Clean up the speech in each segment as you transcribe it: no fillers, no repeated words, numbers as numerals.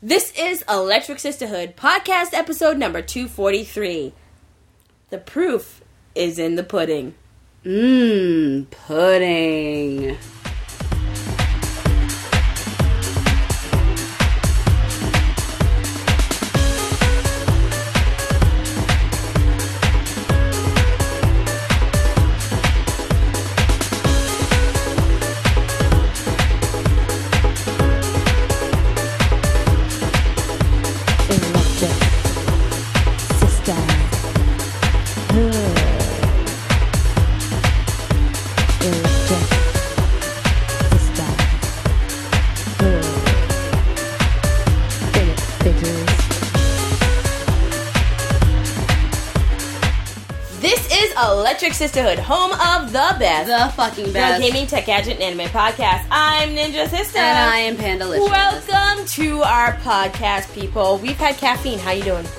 This is Electric Sisterhood, podcast episode number 243. The proof is in the pudding. Pudding. Electric Sisterhood, home of the best. The fucking best. Gaming, tech, gadget, and anime podcast. I'm Ninja Sister. And I am Pandalicious. Welcome to our podcast, people. We've had caffeine. How you doing?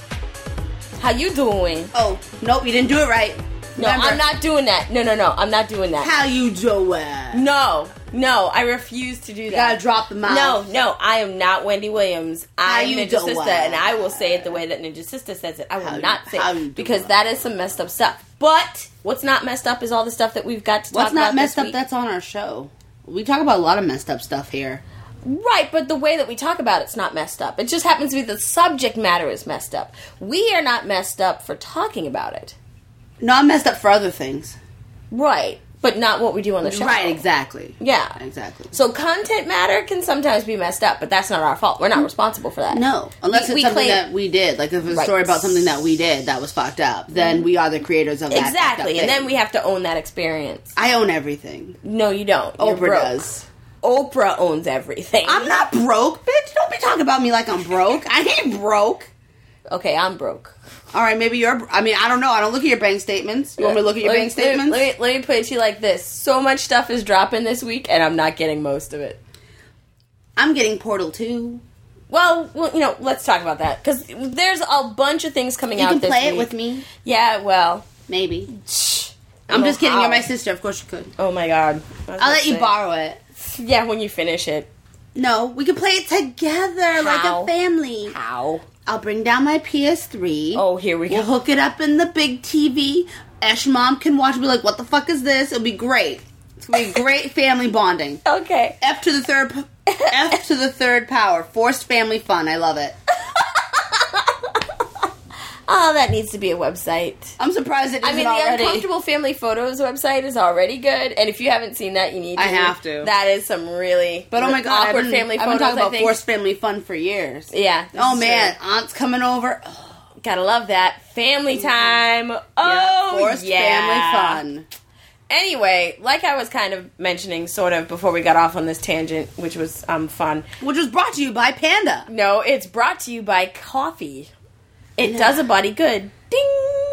How you doing? Oh, nope, you didn't do it right. Remember? No, I'm not doing that. No, I'm not doing that. How you doing? No, I refuse to do that. You gotta drop the mouth. No, I am not Wendy Williams. I'm Ninja doing? Sister, and I will say it the way that Ninja Sister says it. I will not say it, because doing? that is some messed up stuff. But what's not messed up is all the stuff that we've got to talk about. What's not messed this up week. that's on our show? We talk about a lot of messed up stuff here. Right, but the way that we talk about it's not messed up. It just happens to be the subject matter is messed up. We are not messed up for talking about it. No, I'm messed up for other things. Right, but not what we do on the show. Right, exactly. Yeah. Exactly. So content matter can sometimes be messed up, but that's not our fault. We're not responsible for that. No, unless it's something that we did. Like if it's a story about something that we did that was fucked up, then we are the creators of that. Exactly, and then we have to own that experience. I own everything. No, you don't. Oprah does. Oprah owns everything. I'm not broke, bitch. Don't be talking about me like I'm broke. I ain't broke. Okay, I'm broke. All right, maybe you're... I mean, I don't know. I don't look at your bank statements. You want me to look at your bank statements? Let me put it to you like this. So much stuff is dropping this week, and I'm not getting most of it. I'm getting Portal 2. Well, let's talk about that. Because there's a bunch of things coming out this week. You can play it with me. Yeah, well... Maybe. I'm just kidding. You're my sister. Of course you could. Oh, my God. I'll let you borrow it. Yeah, when you finish it. No, we can play it together like a family. How? I'll bring down my PS3. Oh, here we go. We'll hook it up in the big TV. Ash mom can watch and be like, what the fuck is this? It'll be great. It's going to be great family bonding. Okay. F to the third power. Forced family fun. I love it. Oh, that needs to be a website. I'm surprised it isn't already. already. The Uncomfortable Family Photos website is already good, and if you haven't seen that, you need to. I have to. That is some really but oh my God, awkward family photos. I've been talking about forced family fun for years. Yeah. Oh man, aunt's coming over. Oh, gotta love that. Family time. Oh, yeah. Forced family fun. Anyway, like I was kind of mentioning sort of before we got off on this tangent, which was fun. Which was brought to you by Panda. No, it's brought to you by coffee. It does a body good. Ding!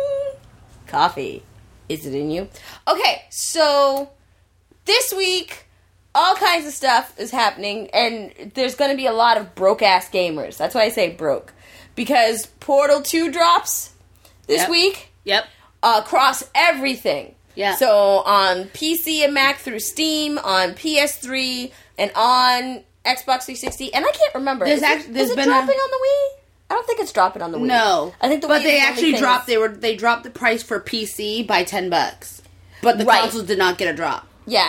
Coffee. Is it in you? Okay, so this week, all kinds of stuff is happening, and there's going to be a lot of broke-ass gamers. That's why I say broke. Because Portal 2 drops this week. Yep. Across everything. Yeah. So on PC and Mac through Steam, on PS3, and on Xbox 360, and I can't remember. Is it dropping on the Wii? I don't think it's dropping on the Wii. No, I think but they actually dropped. They dropped the price for PC by $10, but the consoles did not get a drop. Yeah,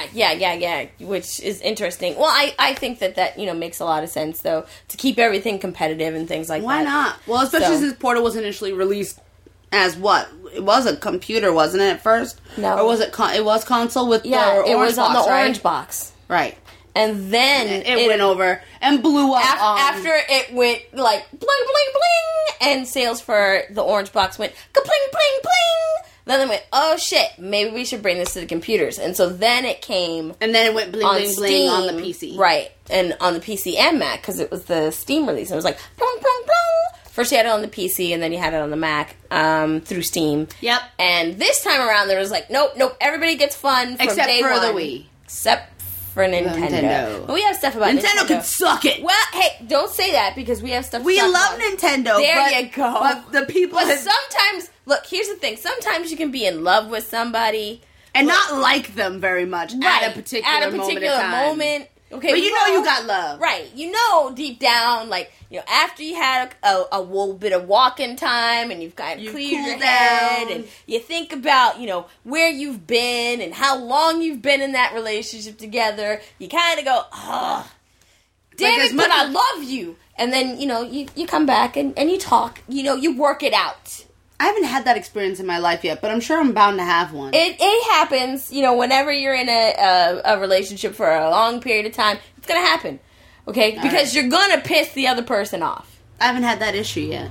which is interesting. Well, I think that makes a lot of sense though, to keep everything competitive and things like that. Why not? Well, especially since Portal was initially released as what? It was a computer, wasn't it at first? No, or was it? It was console with the orange box, it was on the orange box, right? And then it went over and blew up. After it went like bling, bling, bling, and sales for the orange box went ka-pling, bling, bling. Then they went, oh shit, maybe we should bring this to the computers. And so then it came. And then it went bling, bling, bling on the PC. Right. And on the PC and Mac, because it was the Steam release. And it was like, plong, plong, plong. First you had it on the PC, and then you had it on the Mac through Steam. Yep. And this time around, there was like, nope, everybody gets fun from except day for one. The Wii. Except for Nintendo. But we have stuff about Nintendo. Nintendo can suck it. Well, hey, don't say that because we have stuff we to talk love about. Nintendo. There you go. But the people... But sometimes, look, here's the thing. Sometimes you can be in love with somebody. And not like them very much at a particular moment in time. Okay, but you know you got love. Right. You know deep down, like, after you had a little bit of walking time and you've kind of cleared your head and you think about, where you've been and how long you've been in that relationship together, you kind of go, oh, damn it, but I love you. And then, you come back and you talk, you work it out. I haven't had that experience in my life yet, but I'm sure I'm bound to have one. It happens, whenever you're in a relationship for a long period of time, it's going to happen, okay? Because you're going to piss the other person off. I haven't had that issue yet.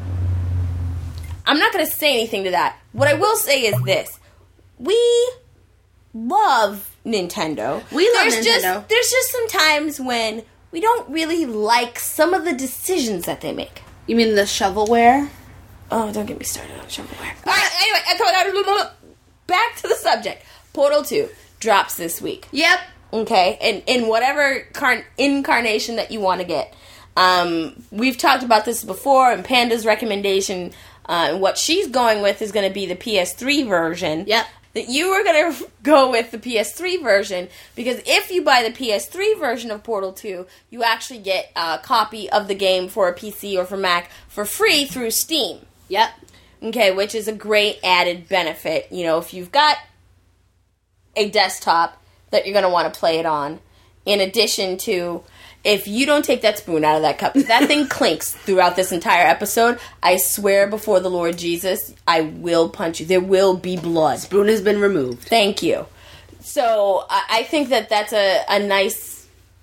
I'm not going to say anything to that. What I will say is this. We love Nintendo. Nintendo. There's just some times when we don't really like some of the decisions that they make. You mean the shovelware? Oh, don't get me started on shovelware. All right, anyway, back to the subject. Portal 2 drops this week. Yep. Okay, and in whatever incarnation that you want to get. We've talked about this before, and Panda's recommendation, what she's going with is going to be the PS3 version. Yep. That you are going to go with the PS3 version, because if you buy the PS3 version of Portal 2, you actually get a copy of the game for a PC or for Mac for free through Steam. Yep. Okay, which is a great added benefit. If you've got a desktop that you're going to want to play it on, in addition to, if you don't take that spoon out of that cup, if that thing clinks throughout this entire episode, I swear before the Lord Jesus, I will punch you. There will be blood. Spoon has been removed. Thank you. So, I think that that's a nice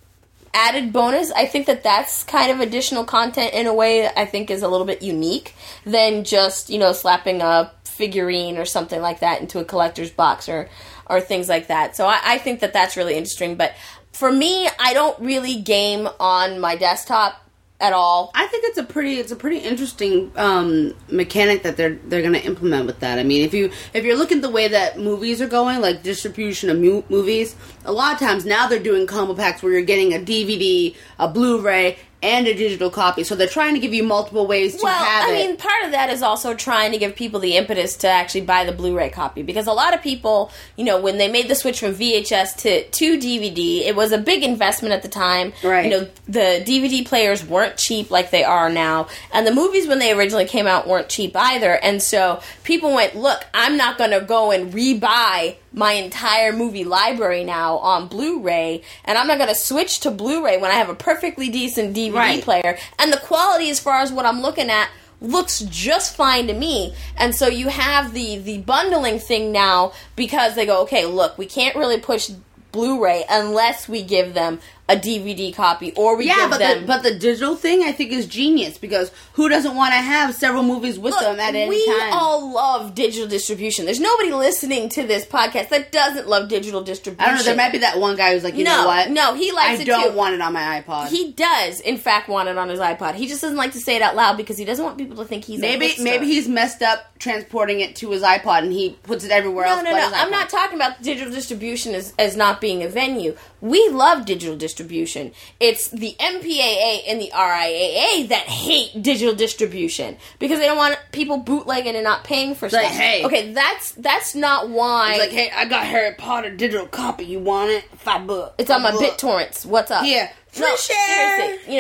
added bonus. I think that that's kind of additional content in a way that I think is a little bit unique than just, slapping a figurine or something like that into a collector's box or things like that. So I think that that's really interesting. But for me, I don't really game on my desktop at all. I think it's a pretty interesting mechanic that they're going to implement with that. I mean, if you're looking at the way that movies are going, like distribution of movies, a lot of times now they're doing combo packs where you're getting a DVD, a Blu-ray, and a digital copy. So they're trying to give you multiple ways to have it. Well, I mean, part of that is also trying to give people the impetus to actually buy the Blu-ray copy. Because a lot of people, when they made the switch from VHS to DVD, it was a big investment at the time. Right. The DVD players weren't cheap like they are now. And the movies, when they originally came out, weren't cheap either. And so people went, look, I'm not going to go and rebuy my entire movie library now on Blu-ray, and I'm not going to switch to Blu-ray when I have a perfectly decent DVD player, and the quality as far as what I'm looking at looks just fine to me. And so you have the bundling thing now, because they go, okay, look, we can't really push Blu-ray unless we give them a DVD copy, or we give them... but the digital thing, I think, is genius, because who doesn't want to have several movies with them at any time? We all love digital distribution. There's nobody listening to this podcast that doesn't love digital distribution. I don't know, there might be that one guy who's like, you know what? No, he likes it too. I don't want it on my iPod. He does, in fact, want it on his iPod. He just doesn't like to say it out loud because he doesn't want people to think he's a hipster. Maybe he's messed up transporting it to his iPod and he puts it everywhere else but his iPod. I'm not talking about digital distribution as not being a venue. We love digital distribution. It's the MPAA and the RIAA that hate digital distribution because they don't want people bootlegging and not paying for stuff. Like, hey. Okay, that's not why. It's like, hey, I got Harry Potter digital copy. You want it? $5. It's on my BitTorrents. What's up? Yeah. No, seriously.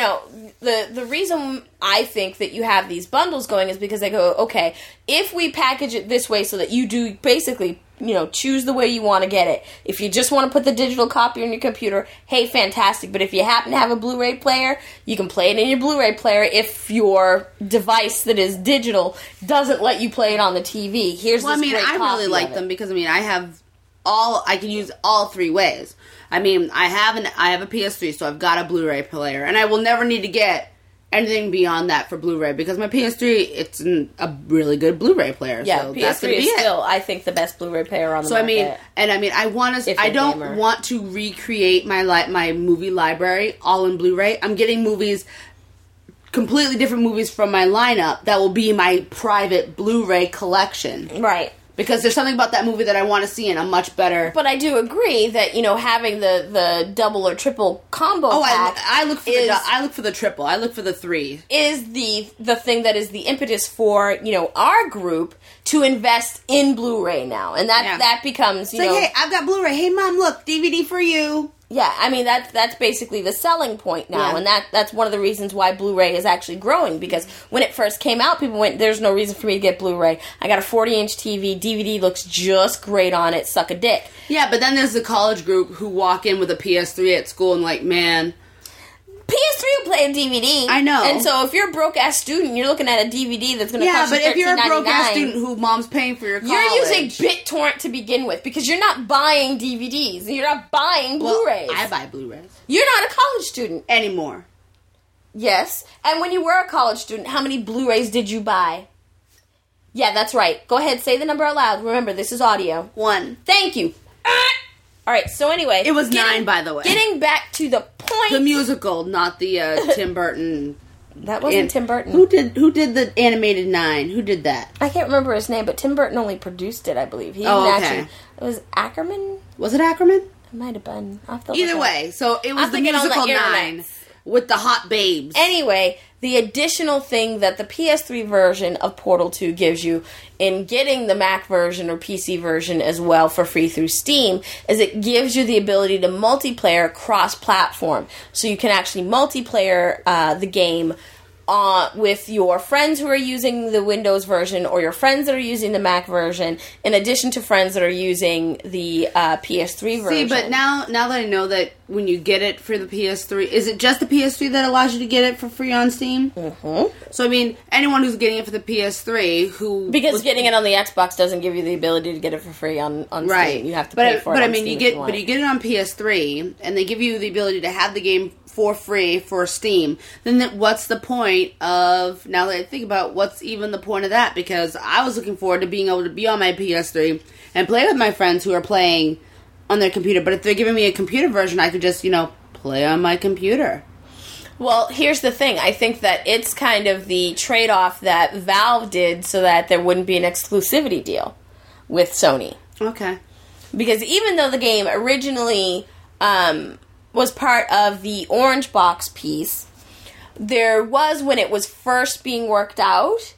The reason I think that you have these bundles going is because they go, okay, if we package it this way so that you do basically, choose the way you want to get it. If you just want to put the digital copy on your computer, hey, fantastic. But if you happen to have a Blu-ray player, you can play it in your Blu-ray player if your device that is digital doesn't let you play it on the TV. I really like them because, I can use all three ways. I have a PS3, so I've got a Blu-ray player, and I will never need to get anything beyond that for Blu-ray because my PS3, it's a really good Blu-ray player. Yeah, so PS3 that's gonna be is still, I think, the best Blu-ray player on the market. I don't want to recreate my movie library all in Blu-ray. I'm getting completely different movies from my lineup that will be my private Blu-ray collection. Right. Because there's something about that movie that I want to see in a much better... But I do agree that, having the double or triple combo pack... I look for the triple. I look for the 3. Is the thing that is the impetus for, our group to invest in Blu-ray now. And that becomes, It's like, hey, I've got Blu-ray. Hey, Mom, look, DVD for you. Yeah, I mean, that's basically the selling point now, and that's one of the reasons why Blu-ray is actually growing, because when it first came out, people went, there's no reason for me to get Blu-ray. I got a 40-inch TV, DVD looks just great on it, suck a dick. Yeah, but then there's the college group who walk in with a PS3 at school and like, man... PS3 will play a DVD. I know. And so if you're a broke-ass student, you're looking at a DVD that's going to cost you $13.99. Yeah, but if you're a broke-ass student who mom's paying for your college... You're using BitTorrent to begin with, because you're not buying DVDs. You're not buying Blu-rays. I buy Blu-rays. You're not a college student. Anymore. Yes. And when you were a college student, how many Blu-rays did you buy? Yeah, that's right. Go ahead, say the number out loud. Remember, this is audio. 1. Thank you. All right, so anyway... It was 9, by the way. Getting back to the point... The musical, not the Tim Burton... That wasn't Tim Burton. Who did the animated 9? Who did that? I can't remember his name, but Tim Burton only produced it, I believe. He okay. It was Ackerman? Was it Ackerman? It might have been. Either way, so it was the musical 9 with the hot babes. Anyway, the additional thing that the PS3 version of Portal 2 gives you in getting the Mac version or PC version as well for free through Steam is it gives you the ability to multiplayer cross-platform. So you can actually multiplayer the game with your friends who are using the Windows version or your friends that are using the Mac version, in addition to friends that are using the PS3 version. See, but now that I know that when you get it for the PS3, is it just the PS3 that allows you to get it for free on Steam? Mm-hmm. So, I mean, anyone who's getting it for the PS3 who... Because getting it on the Xbox doesn't give you the ability to get it for free on right. Steam. You have to pay for it on Steam. You get it on PS3, and they give you the ability to have the game for free for Steam, then what's the point of, now that I think about what's even the point of that? Because I was looking forward to being able to be on my PS3 and play with my friends who are playing on their computer, but if they're giving me a computer version, I could just, play on my computer. Well, here's the thing. I think that it's kind of the trade-off that Valve did so that there wouldn't be an exclusivity deal with Sony. Okay. Because even though the game originally was part of the Orange Box piece, there was, when it was first being worked out,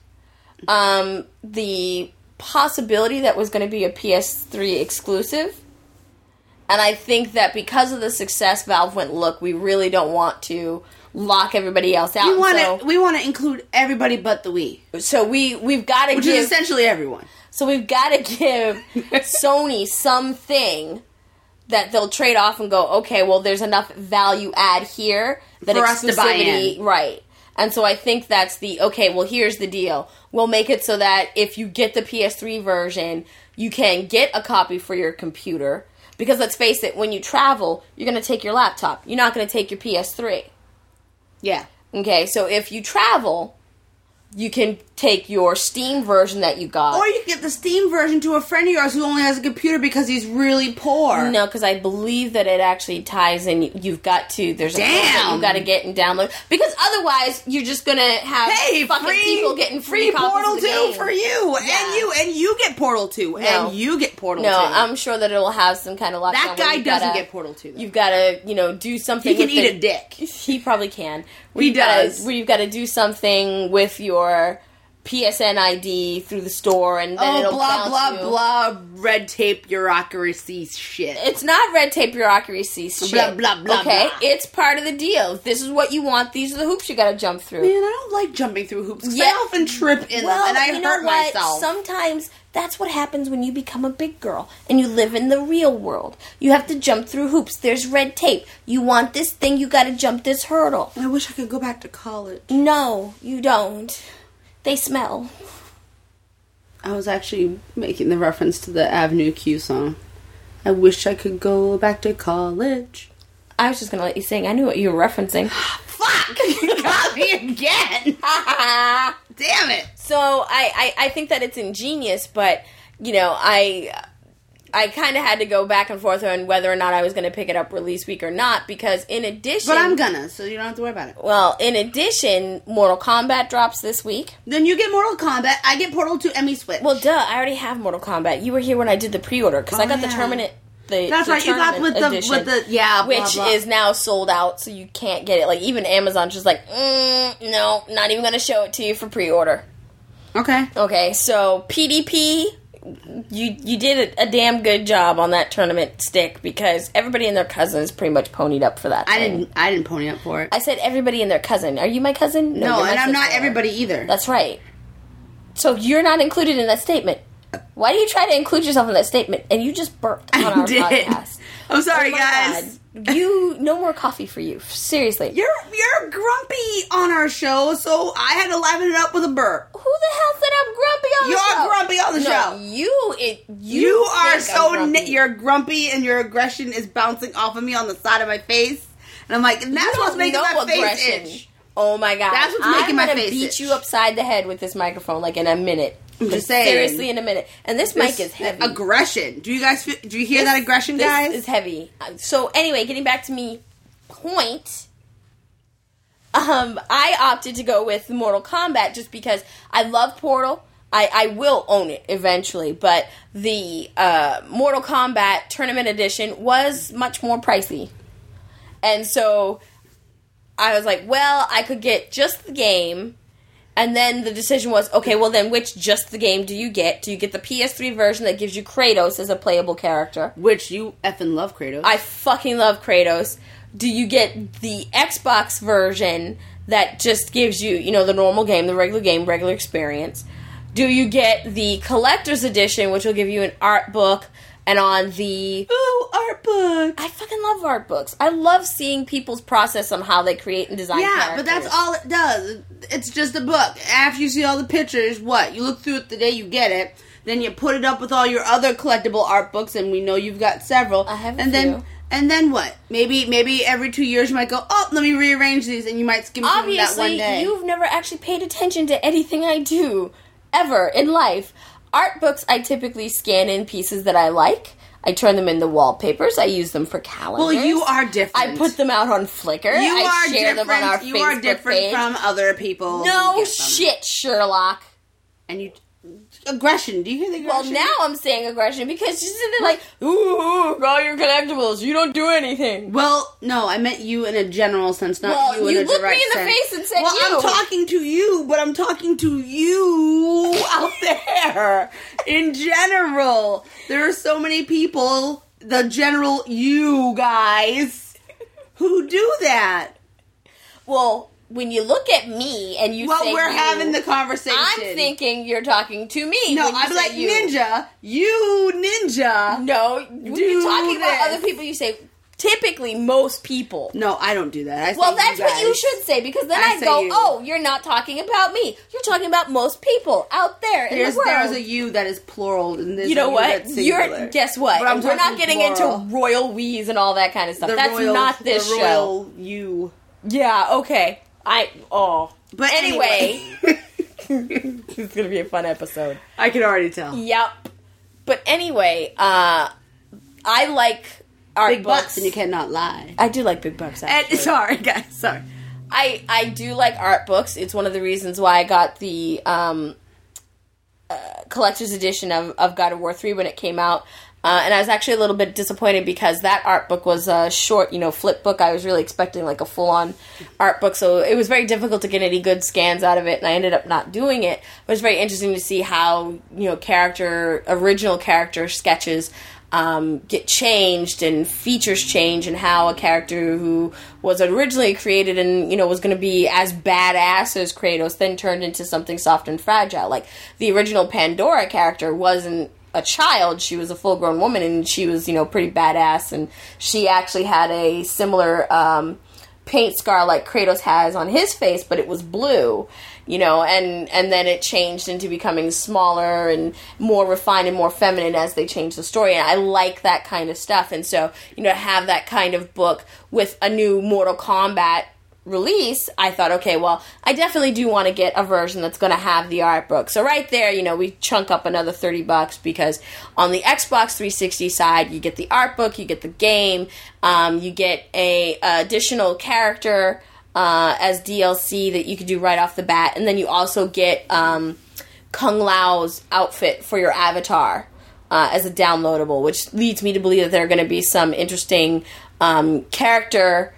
the possibility that was going to be a PS3 exclusive. And I think that because of the success, Valve went, look, we really don't want to lock everybody else out. We want to include everybody but the Wii. So we've got to Which is essentially everyone. So we've got to give Sony something that they'll trade off and go, okay, well, there's enough value add here that for us to buy in. Right. And so I think that's okay, well, here's the deal. We'll make it so that if you get the PS3 version, you can get a copy for your computer. Because let's face it, when you travel, you're going to take your laptop. You're not going to take your PS3. Yeah. Okay, so if you travel, you can take your Steam version that you got. Or you can get the Steam version to a friend of yours who only has a computer because he's really poor. No, because I believe that it actually ties in. You've got to, there's a code that you've got to get and download. Because otherwise, you're just going to have fucking people getting free copies Portal of the 2 game. for you. Yeah. And you get Portal 2. No. And you get Portal 2. No, I'm sure that it'll have some kind of lockdown. That guy doesn't get Portal 2, though. You've got to, do something. He can eat a dick. He probably can. He does. Where you've got to do something with your PSN ID through the store, and then it'll blah, bounce blah, red tape bureaucracy shit. It's not red tape bureaucracy shit. Blah, blah, blah, okay? blah. It's part of the deal. If this is what you want, these are the hoops you gotta jump through. Man, I don't like jumping through hoops, because I often trip in them, and I hurt myself. Sometimes that's what happens when you become a big girl, and you live in the real world. You have to jump through hoops. There's red tape. You want this thing, you gotta jump this hurdle. I wish I could go back to college. No, you don't. They smell. I was actually making the reference to the Avenue Q song. I wish I could go back to college. I was just going to let you sing. I knew what you were referencing. Fuck! You got me again! Damn it! So, I think that it's ingenious, but, I kind of had to go back and forth on whether or not I was going to pick it up release week or not, because in addition... But I'm gonna, so you don't have to worry about it. Well, in addition, Mortal Kombat drops this week. Then you get Mortal Kombat, I get Portal 2, and me Switch. Well, duh, I already have Mortal Kombat. You were here when I did the pre-order, because I got the tournament... That's right, you got with edition, the blah, which blah. is now sold out, so you can't get it. Like, even Amazon's just like, no, not even going to show it to you for pre-order. Okay. Okay, so PDP... you did a damn good job on that tournament stick because everybody and their cousin is pretty much ponied up for that. I didn't pony up for it. I said everybody and their cousin. Are you my cousin? No, you're my and I'm not sister. everybody either. That's right. So you're not included in that statement. Why do you try to include yourself in that statement? And you just burped on our podcast. I'm sorry, Oh my guys. God. No more coffee for you. Seriously. You're grumpy on our show, so I had to liven it up with a burp. Who the hell said I'm grumpy on the show? You're grumpy on the show. You are think I'm so grumpy. you're grumpy, and your aggression is bouncing off of me on the side of my face, and I'm like, and that's what's making my face itch. Oh my God! That's what's making my face I'm gonna beat itch. you upside the head with this microphone, like in a minute. I'm just saying. Seriously, in a minute. And this mic is heavy. Aggression. Do you hear that aggression, guys? This is heavy. So anyway, getting back to me point. I opted to go with Mortal Kombat just because I love Portal. I will own it eventually, but the Mortal Kombat Tournament Edition was much more pricey. And so I was like, well, I could get just the game. And then the decision was, okay, well then which just the game do you get? Do you get the PS3 version that gives you Kratos as a playable character? Which you effing love Kratos. I fucking love Kratos. Do you get the Xbox version that just gives you, the normal game, the regular game, regular experience? Do you get the collector's edition, which will give you an art book, and on the... Ooh, art book! I fucking love art books. I love seeing people's process on how they create and design characters. Yeah, but that's all it does. It's just a book. After you see all the pictures, what? You look through it the day you get it, then you put it up with all your other collectible art books, and we know you've got several. I have a and few. And then what? Maybe every 2 years you might go, oh, let me rearrange these, and you might skim through them that one day. Obviously, you've never actually paid attention to anything I do, ever, in life. Art books, I typically scan in pieces that I like. I turn them into wallpapers. I use them for calendars. Well, you are different. I put them out on Flickr. I share them on our Facebook page. You are different from other people. No shit, Sherlock. And you... Aggression. Do you hear the aggression? Well, now I'm saying aggression because she's sitting there like, ooh, all your collectibles. You don't do anything. Well, no, I meant you in a general sense, not you in a direct sense. You looked me in the face and said well, you. I'm talking to you, but I'm talking to you out there. In general. There are so many people, the general you guys, who do that. Well... When you look at me and you say we're you, having the conversation. I'm thinking you're talking to me. No, I'm like, you. Ninja. You, Ninja. No, when you're talking about other people, you say, typically, most people. No, I don't do that. Well, that's what you should say, because then I go, oh, you're not talking about me. You're talking about most people out there in the world. There's a you that is plural, and there's you know what? Guess what? But we're not getting plural. into royal we's and all that kind of stuff. That's not this the show. Royal you. Yeah, okay. But anyway. It's gonna be a fun episode. I can already tell. Yep. But anyway, I like art big books. Bucks, and you cannot lie. I do like big bucks, actually. Sorry, guys. Sorry. I do like art books. It's one of the reasons why I got the collector's edition of God of War 3 when it came out. And I was actually a little bit disappointed because that art book was a short, flip book. I was really expecting like a full-on art book, so it was very difficult to get any good scans out of it, and I ended up not doing it. But it's very interesting to see how, original character sketches get changed and features change, and how a character who was originally created and, was going to be as badass as Kratos then turned into something soft and fragile. Like, the original Pandora character wasn't a child, she was a full-grown woman, and she was, pretty badass, and she actually had a similar paint scar like Kratos has on his face, but it was blue, and then it changed into becoming smaller and more refined and more feminine as they changed the story, and I like that kind of stuff, and so, to have that kind of book with a new Mortal Kombat release, I thought, okay, well, I definitely do want to get a version that's going to have the art book. So right there, we chunk up another $30 because on the Xbox 360 side, you get the art book, you get the game, you get a additional character as DLC that you could do right off the bat, and then you also get Kung Lao's outfit for your avatar as a downloadable, which leads me to believe that there are going to be some interesting character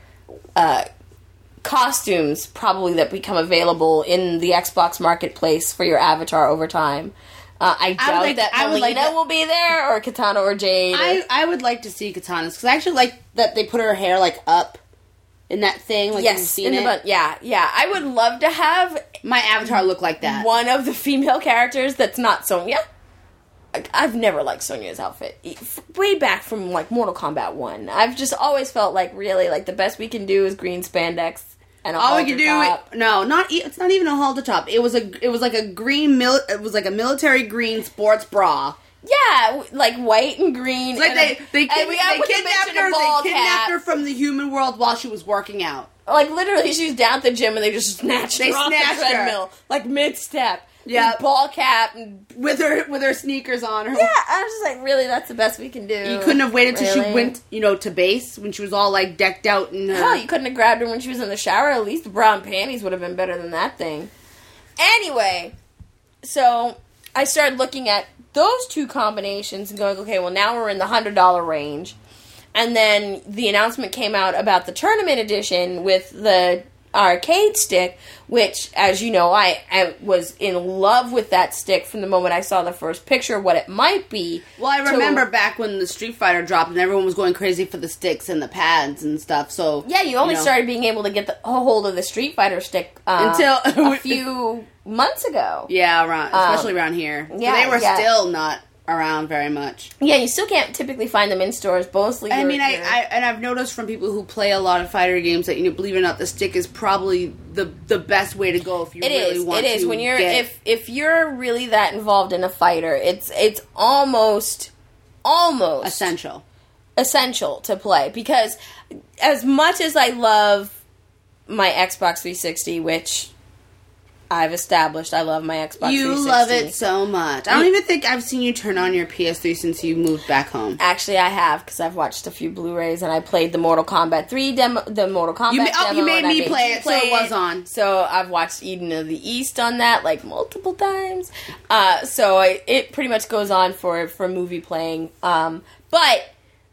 costumes probably that become available in the Xbox marketplace for your avatar over time. I doubt that Melina will be there, or Katana or Jade. I would like to see Katana's, because I actually like that they put her hair, like, up in that thing. Like, yes, you've seen it. Yeah. I would love to have my avatar look like that. One of the female characters that's not Sonya. I've never liked Sonya's outfit. Way back from, like, Mortal Kombat 1. I've just always felt like, really, like, the best we can do is green spandex and a halter top. It's not even a halter top. It was like a green, it was like a military green sports bra. Yeah, like white and green. Like they kidnapped her from the human world while she was working out. Like, literally, she was down at the gym and they just snatched her off the treadmill. Like, mid-step. Yeah, ball cap and with her sneakers on. Yeah, I was just like, really, that's the best we can do. You couldn't have waited till she went, to base when she was all like decked out in her. Hell, you couldn't have grabbed her when she was in the shower. At least the bra and panties would have been better than that thing. Anyway, so I started looking at those two combinations and going, okay, well, now we're in the $100 range. And then the announcement came out about the tournament edition with the arcade stick, which, as you know, I was in love with that stick from the moment I saw the first picture of what it might be. Well, I remember back when the Street Fighter dropped and everyone was going crazy for the sticks and the pads and stuff, so... Yeah, you only started being able to get a hold of the Street Fighter stick until a few months ago. Yeah, especially around here. Yeah, so they were still not around very much. Yeah, you still can't typically find them in stores. Mostly, I've noticed from people who play a lot of fighter games that, believe it or not, the stick is probably the best way to go if you really want to. It is when you're if you're really that involved in a fighter, it's almost essential to play, because as much as I love my Xbox 360, which I've established I love my Xbox 360. You love it so much. I don't even think I've seen you turn on your PS3 since you moved back home. Actually, I have, because I've watched a few Blu-rays, and I played the Mortal Kombat 3 demo, the Mortal Kombat demo. You made me play it, so it was on. So I've watched Eden of the East on that, like, multiple times. So it pretty much goes on for movie playing. But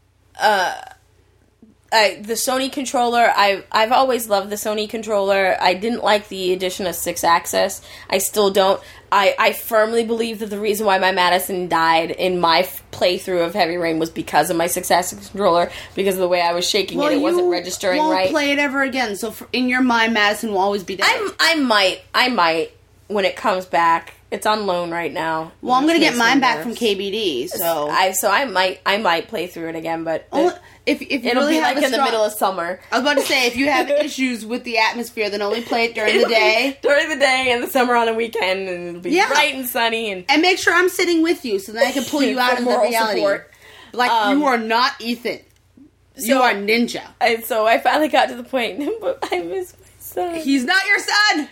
the Sony controller, I've always loved the Sony controller. I didn't like the addition of 6-axis. I still don't. I firmly believe that the reason why my Madison died in my playthrough of Heavy Rain was because of my 6-axis controller, because of the way I was shaking it. It wasn't registering right. You won't play it ever again, so in your mind, Madison will always be dead. I might, when it comes back. It's on loan right now. Well, I'm going to get mine back from KBD, so... I might play through it again, but... If you it'll really be like in the middle of summer. I was about to say, if you have issues with the atmosphere, then only play it during the day. During the day, and the summer on a weekend, and it'll be bright and sunny. And make sure I'm sitting with you, so that I can pull you out of the reality. Support. Like, you are not Ethan. You are Ninja. And so I finally got to the point, but I miss my son. He's not your son!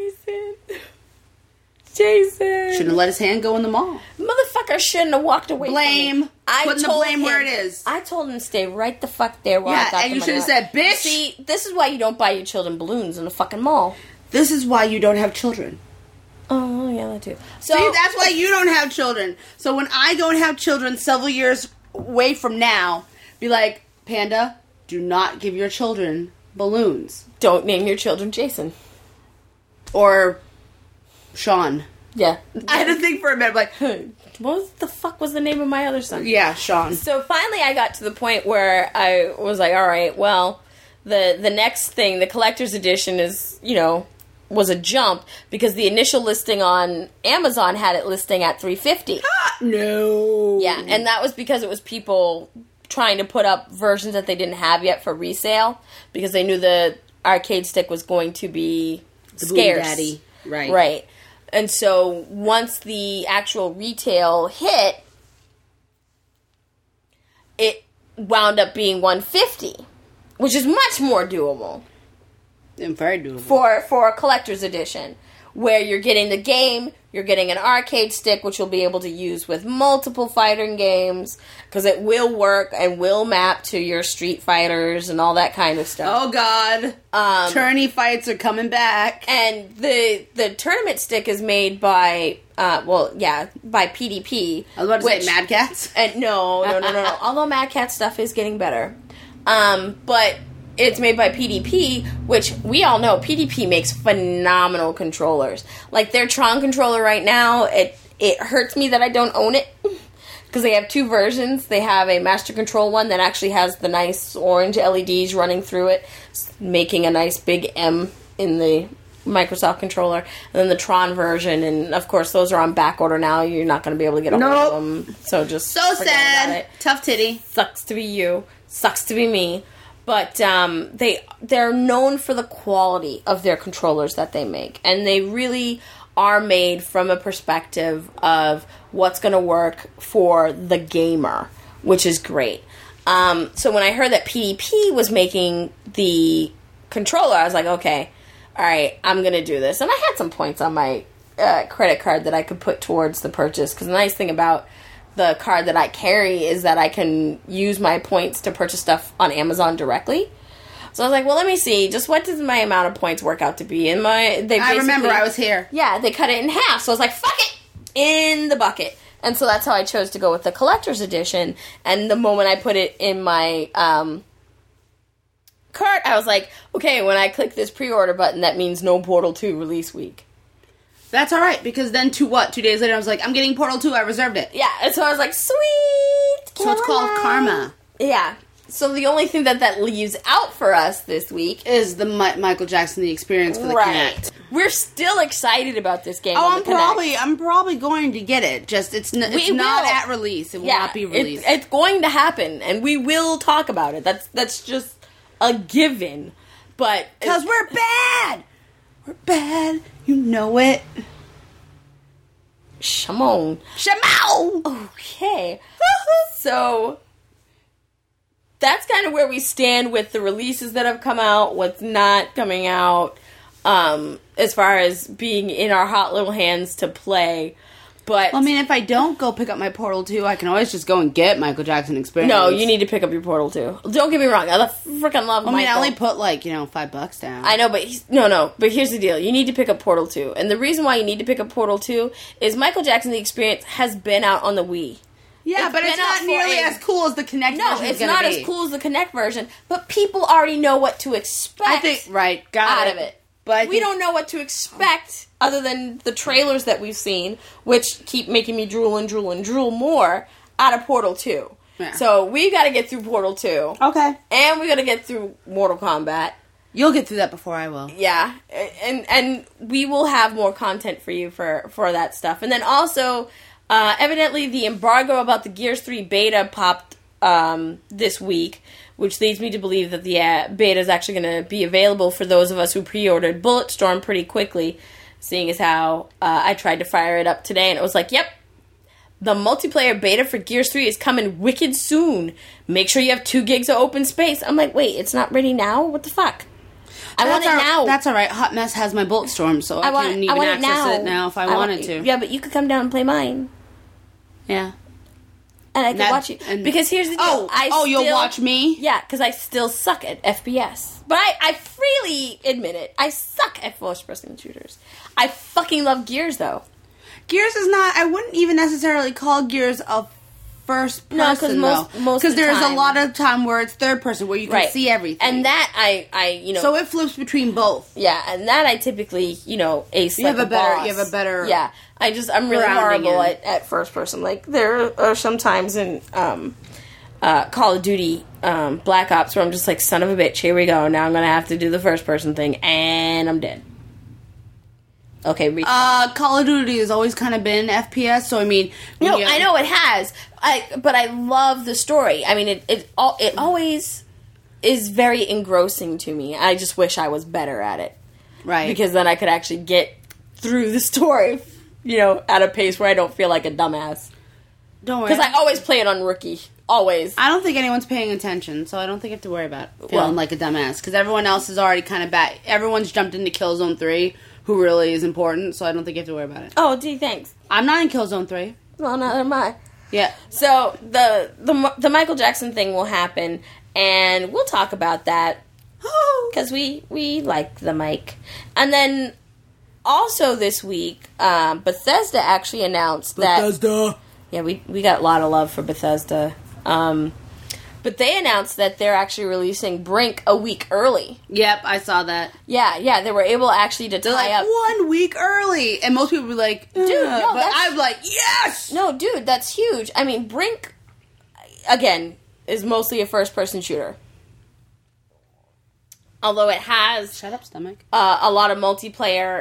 Jason. Shouldn't have let his hand go in the mall. Motherfucker shouldn't have walked away from me. Putting the blame where it is. I told him to stay right the fuck there while I got and you should have said, bitch! See, this is why you don't buy your children balloons in a fucking mall. This is why you don't have children. Oh, yeah, that too. So, see, that's why you don't have children. So when I go and have children several years away from now, be like, Panda, do not give your children balloons. Don't name your children Jason. Or... Sean. Yeah. I had to think for a minute, like, what the fuck was the name of my other son? Yeah, Sean. So finally I got to the point where I was like, alright, well, the next thing, the collector's edition is, was a jump, because the initial listing on Amazon had it listing at $350. No. Yeah, and that was because it was people trying to put up versions that they didn't have yet for resale, because they knew the arcade stick was going to be scarce. Boom Daddy. Right. And so once the actual retail hit, it wound up being $150, which is much more doable. And very doable. For a collector's edition, where you're getting the game, you're getting an arcade stick, which you'll be able to use with multiple fighting games, because it will work and will map to your Street Fighters and all that kind of stuff. Oh, God. Tourney fights are coming back. And the tournament stick is made by, by PDP. I was about to say Mad Catz. And no. Although Mad Catz stuff is getting better. But... it's made by PDP, which we all know PDP makes phenomenal controllers. Like their Tron controller right now, it hurts me that I don't own it. Because they have two versions. They have a Master Control one that actually has the nice orange LEDs running through it, making a nice big M in the Microsoft controller. And then the Tron version, and of course those are on back order now. You're not going to be able to get a hold of them. So just so forget about sad. it. Tough titty. Sucks to be you. Sucks to be me. But they're known for the quality of their controllers that they make. And they really are made from a perspective of what's going to work for the gamer, which is great. So when I heard that PDP was making the controller, I was like, okay, all right, I'm going to do this. And I had some points on my credit card that I could put towards the purchase, because the nice thing about the card that I carry is that I can use my points to purchase stuff on Amazon directly. So I was like, well, let me see. Just what does my amount of points work out to be? And I remember I was here. Yeah, they cut it in half. So I was like, fuck it, in the bucket. And so that's how I chose to go with the collector's edition. And the moment I put it in my cart, I was like, okay, when I click this pre-order button, that means no Portal 2 release week. That's all right, because then 2 days later, I was like, I'm getting Portal 2, I reserved it. Yeah, and so I was like, sweet! So it's called Karma. Yeah. So the only thing that leaves out for us this week is the Michael Jackson The Experience for the Kinect. We're still excited about this game. Oh, I'm probably going to get it. Just it's not at release. It will not be released. It's going to happen, and we will talk about it. That's just a given. But because we're bad, you know it. Shamon. Okay. So that's kind of where we stand with the releases that have come out, what's not coming out, as far as being in our hot little hands to play. But well, I mean, if I don't go pick up my Portal 2, I can always just go and get Michael Jackson Experience. No, you need to pick up your Portal 2. Don't get me wrong, I freaking love Michael. I mean, I only put $5 down. I know, but no. But here's the deal: you need to pick up Portal 2, and the reason why you need to pick up Portal 2 is Michael Jackson: The Experience has been out on the Wii. Yeah, but it's not nearly as cool as the Kinect version. No, it's not as cool as the Kinect version, but people already know what to expect. I think out of it. But we don't know what to expect other than the trailers that we've seen, which keep making me drool and drool and drool more out of Portal 2. Yeah. So we got to get through Portal 2. Okay. And we got to get through Mortal Kombat. You'll get through that before I will. Yeah. And we will have more content for you for that stuff. And then also, evidently the embargo about the Gears 3 beta popped this week, which leads me to believe that the beta is actually going to be available for those of us who pre-ordered Bulletstorm pretty quickly, seeing as how I tried to fire it up today, and it was like, yep, the multiplayer beta for Gears 3 is coming wicked soon. Make sure you have 2 gigs of open space. I'm like, wait, it's not ready now? What the fuck? I want it now. That's all right. Hot Mess has my Bulletstorm, so I can even access it now if I wanted to. Yeah, but you could come down and play mine. Yeah. And I can watch you. Because here's the deal. You'll watch me? Yeah, because I still suck at FPS. But I freely admit it. I suck at first-person shooters. I fucking love Gears, though. Gears is not... I wouldn't even necessarily call Gears a first person, because there's a lot of time where it's third person, where you can see everything. And that, I So it flips between both. Yeah, and that I typically, ace you have a better... Yeah. I'm really horrible at first person. Like, there are some times in Call of Duty Black Ops where I'm just like, son of a bitch, here we go. Now I'm going to have to do the first person thing, and I'm dead. Okay, Call of Duty has always kind of been FPS, so I mean... No, I know it has, but I love the story. I mean, it always is very engrossing to me. I just wish I was better at it. Right. Because then I could actually get through the story, at a pace where I don't feel like a dumbass. Don't worry. Because I always play it on rookie. Always. I don't think anyone's paying attention, so I don't think you have to worry about feeling like a dumbass. Because everyone else is already kind of back. Everyone's jumped into Killzone 3, who really is important, so I don't think you have to worry about it. Oh, gee, thanks. I'm not in Killzone 3. Well, neither am I. Yeah. So, the Michael Jackson thing will happen, and we'll talk about that. Because we like the mic. And then... Also this week, Bethesda actually announced that... Bethesda! Yeah, we got a lot of love for Bethesda. But they announced that they're actually releasing Brink a week early. Yep, I saw that. Yeah, they were able actually to tie up 1 week early, and most people were like, dude, no, but I'm like, yes! No, dude, that's huge. I mean, Brink, again, is mostly a first-person shooter. Although it has... Shut up, stomach. A lot of multiplayer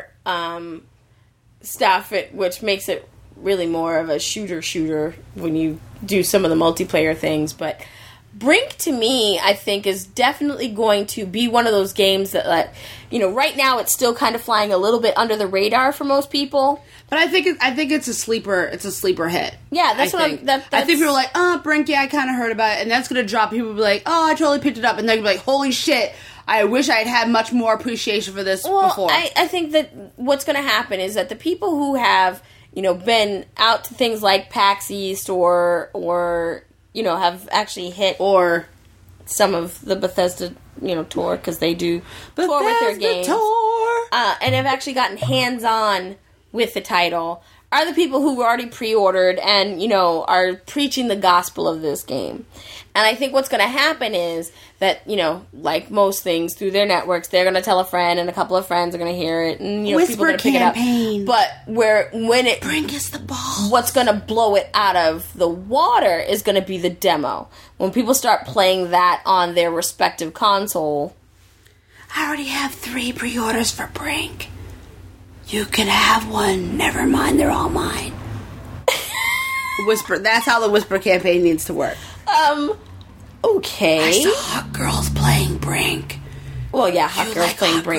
stuff, which makes it really more of a shooter when you do some of the multiplayer things. But Brink, to me, I think is definitely going to be one of those games that, right now it's still kind of flying a little bit under the radar for most people. But I think it's a sleeper. It's a sleeper hit. Yeah, that's I what think. I'm. I think people are like, oh, Brink. Yeah, I kind of heard about it, and that's gonna drop. People will be like, oh, I totally picked it up, and they're gonna be like, holy shit. I wish I'd had much more appreciation for this before. I think that what's going to happen is that the people who have, been out to things like PAX East or have actually hit or some of the Bethesda, tour, because they do tour with their games. And have actually gotten hands-on with the title are the people who already pre-ordered and, are preaching the gospel of this game. And I think what's going to happen is that, like most things through their networks, they're going to tell a friend and a couple of friends are going to hear it and, people are going to pick it up. But Brink is the ball. What's going to blow it out of the water is going to be the demo. When people start playing that on their respective console. I already have 3 pre-orders for Brink. You can have one. Never mind, they're all mine. Whisper. That's how the Whisper campaign needs to work. Okay. I saw hot girls playing Brink. Well, yeah, hot girls playing Brink.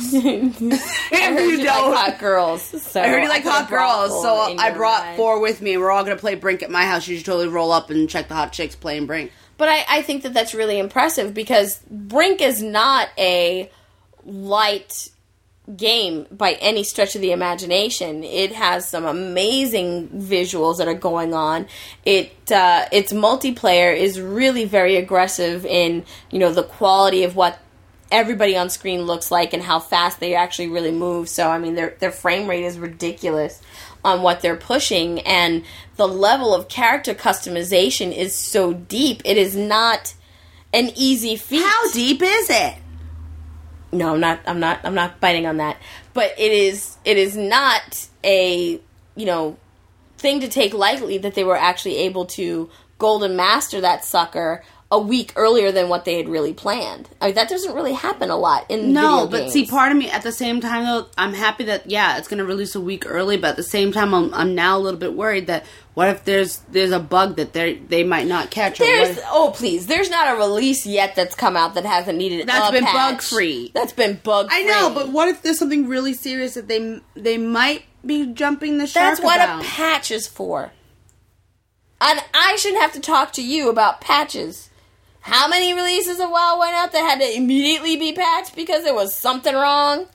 I heard you like hot girls. So I heard you like hot girls, so I brought 4 with me, and we're all going to play Brink at my house. You should totally roll up and check the hot chicks playing Brink. But I think that that's really impressive, because Brink is not a light game by any stretch of the imagination. It has some amazing visuals that are going on. Its multiplayer is really very aggressive in, the quality of what everybody on screen looks like and how fast they actually really move. So, I mean, their frame rate is ridiculous on what they're pushing, and the level of character customization is so deep. It is not an easy feat. How deep is it? No, I'm not biting on that. But it is not a, thing to take lightly that they were actually able to golden master that sucker a week earlier than what they had really planned. I mean, that doesn't really happen a lot in video games. No, but see, part of me, at the same time, though, I'm happy that, it's going to release a week early, but at the same time, I'm now a little bit worried that what if there's a bug that they might not catch? Please, there's not a release yet that's come out that hasn't needed a patch. That's been bug-free. That's been bug-free. I know, but what if there's something really serious that they might be jumping the shark That's what about? a patch is for. And I shouldn't have to talk to you about patches. How many releases of WoW went out that had to immediately be patched because there was something wrong?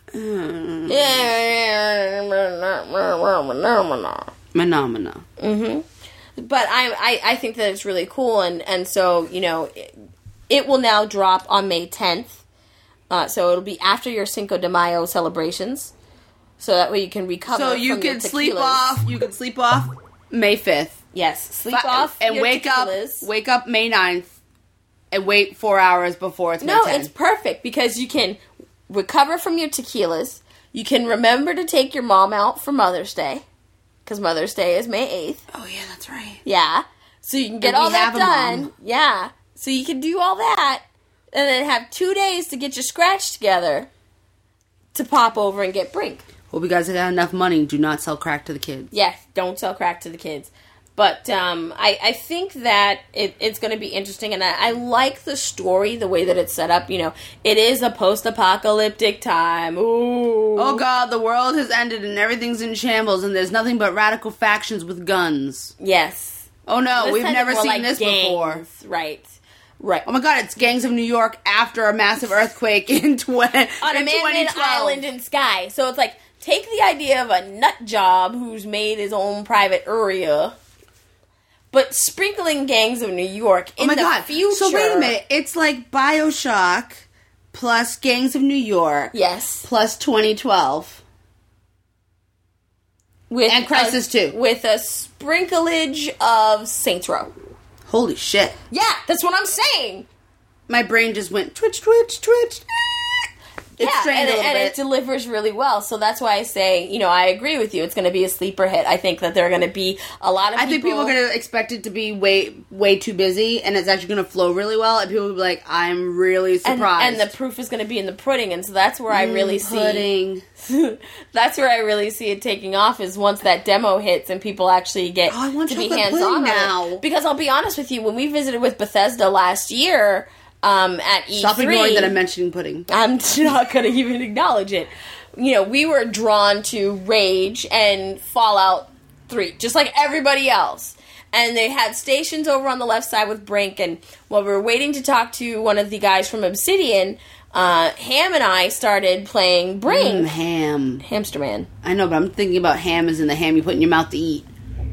Phenomena. But I think that it's really cool, and so, it will now drop on May 10th. So it'll be after your Cinco de Mayo celebrations. So that way you can recover. So you from can your sleep off. You can sleep off May 5th. Yes, sleep off and your wake tequilas. Wake up May 9th. And wait 4 hours before it's May 10th. No, it's perfect, because you can recover from your tequilas. You can remember to take your mom out for Mother's Day, because Mother's Day is May 8th. Oh, yeah, that's right. Yeah. So you can get all that done. Yeah. So you can do all that, and then have 2 days to get your scratch together to pop over and get Brink. Hope you guys have got enough money. Do not sell crack to the kids. Yes, don't sell crack to the kids. But I think that it's going to be interesting, and I like the story, the way that it's set up. It is a post-apocalyptic time. Ooh. Oh, God, the world has ended, and everything's in shambles, and there's nothing but radical factions with guns. Yes. Oh, no, we've never seen this before. Right. Oh, my God, it's Gangs of New York after a massive earthquake in 2012. On a man-made island in Sky. So it's like, take the idea of a nut job who's made his own private area, but sprinkling Gangs of New York in the future. So wait a minute. It's like BioShock plus Gangs of New York. Yes. Plus 2012. And Crisis 2. With a sprinklage of Saints Row. Holy shit. Yeah, that's what I'm saying. My brain just went twitch, twitch, twitch. It strained a little bit. It delivers really well. So that's why I say, I agree with you. It's going to be a sleeper hit. I think that there are going to be a lot of people... I think people are going to expect it to be way too busy, and it's actually going to flow really well, and people will be like, I'm really surprised. And the proof is going to be in the pudding, and so that's where I really pudding. That's where I really see it taking off, is once that demo hits and people actually get to be hands-on now. Because I'll be honest with you, when we visited with Bethesda last year... at E3. Stop ignoring that I'm mentioning pudding. I'm not going to even acknowledge it. We were drawn to Rage and Fallout 3, just like everybody else. And they had stations over on the left side with Brink, and while we were waiting to talk to one of the guys from Obsidian, Ham and I started playing Brink. Ham. Hamster Man. I know, but I'm thinking about ham as in the ham you put in your mouth to eat.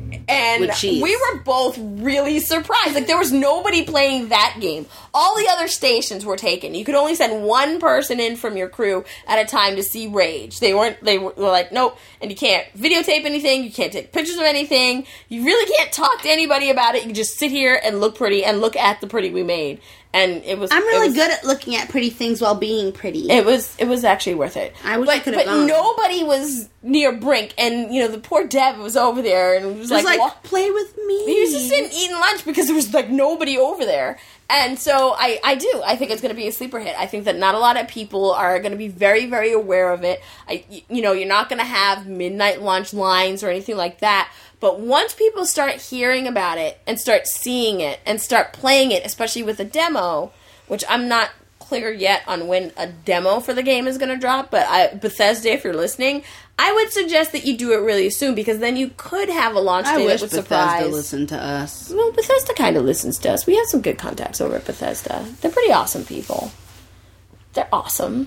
And we were both really surprised. Like, there was nobody playing that game. All the other stations were taken. You could only send one person in from your crew at a time to see Rage. They were like, nope. And you can't videotape anything. You can't take pictures of anything. You really can't talk to anybody about it. You can just sit here and look pretty and look at the pretty we made. And it was... I'm really good at looking at pretty things while being pretty. It was actually worth it. I wish I could have gone. But nobody was near Brink, and, the poor Deb was over there, and was like play with me. He was just sitting eating lunch because there was, nobody over there. And so I think it's going to be a sleeper hit. I think that not a lot of people are going to be very, very aware of it. You're not going to have midnight lunch lines or anything like that. But once people start hearing about it and start seeing it and start playing it, especially with a demo, which I'm not clear yet on when a demo for the game is going to drop, but Bethesda, if you're listening, I would suggest that you do it really soon, because then you could have a launch date that would surprise. Bethesda listened to us. Well, Bethesda kind of listens to us. We have some good contacts over at Bethesda. They're pretty awesome people. They're awesome.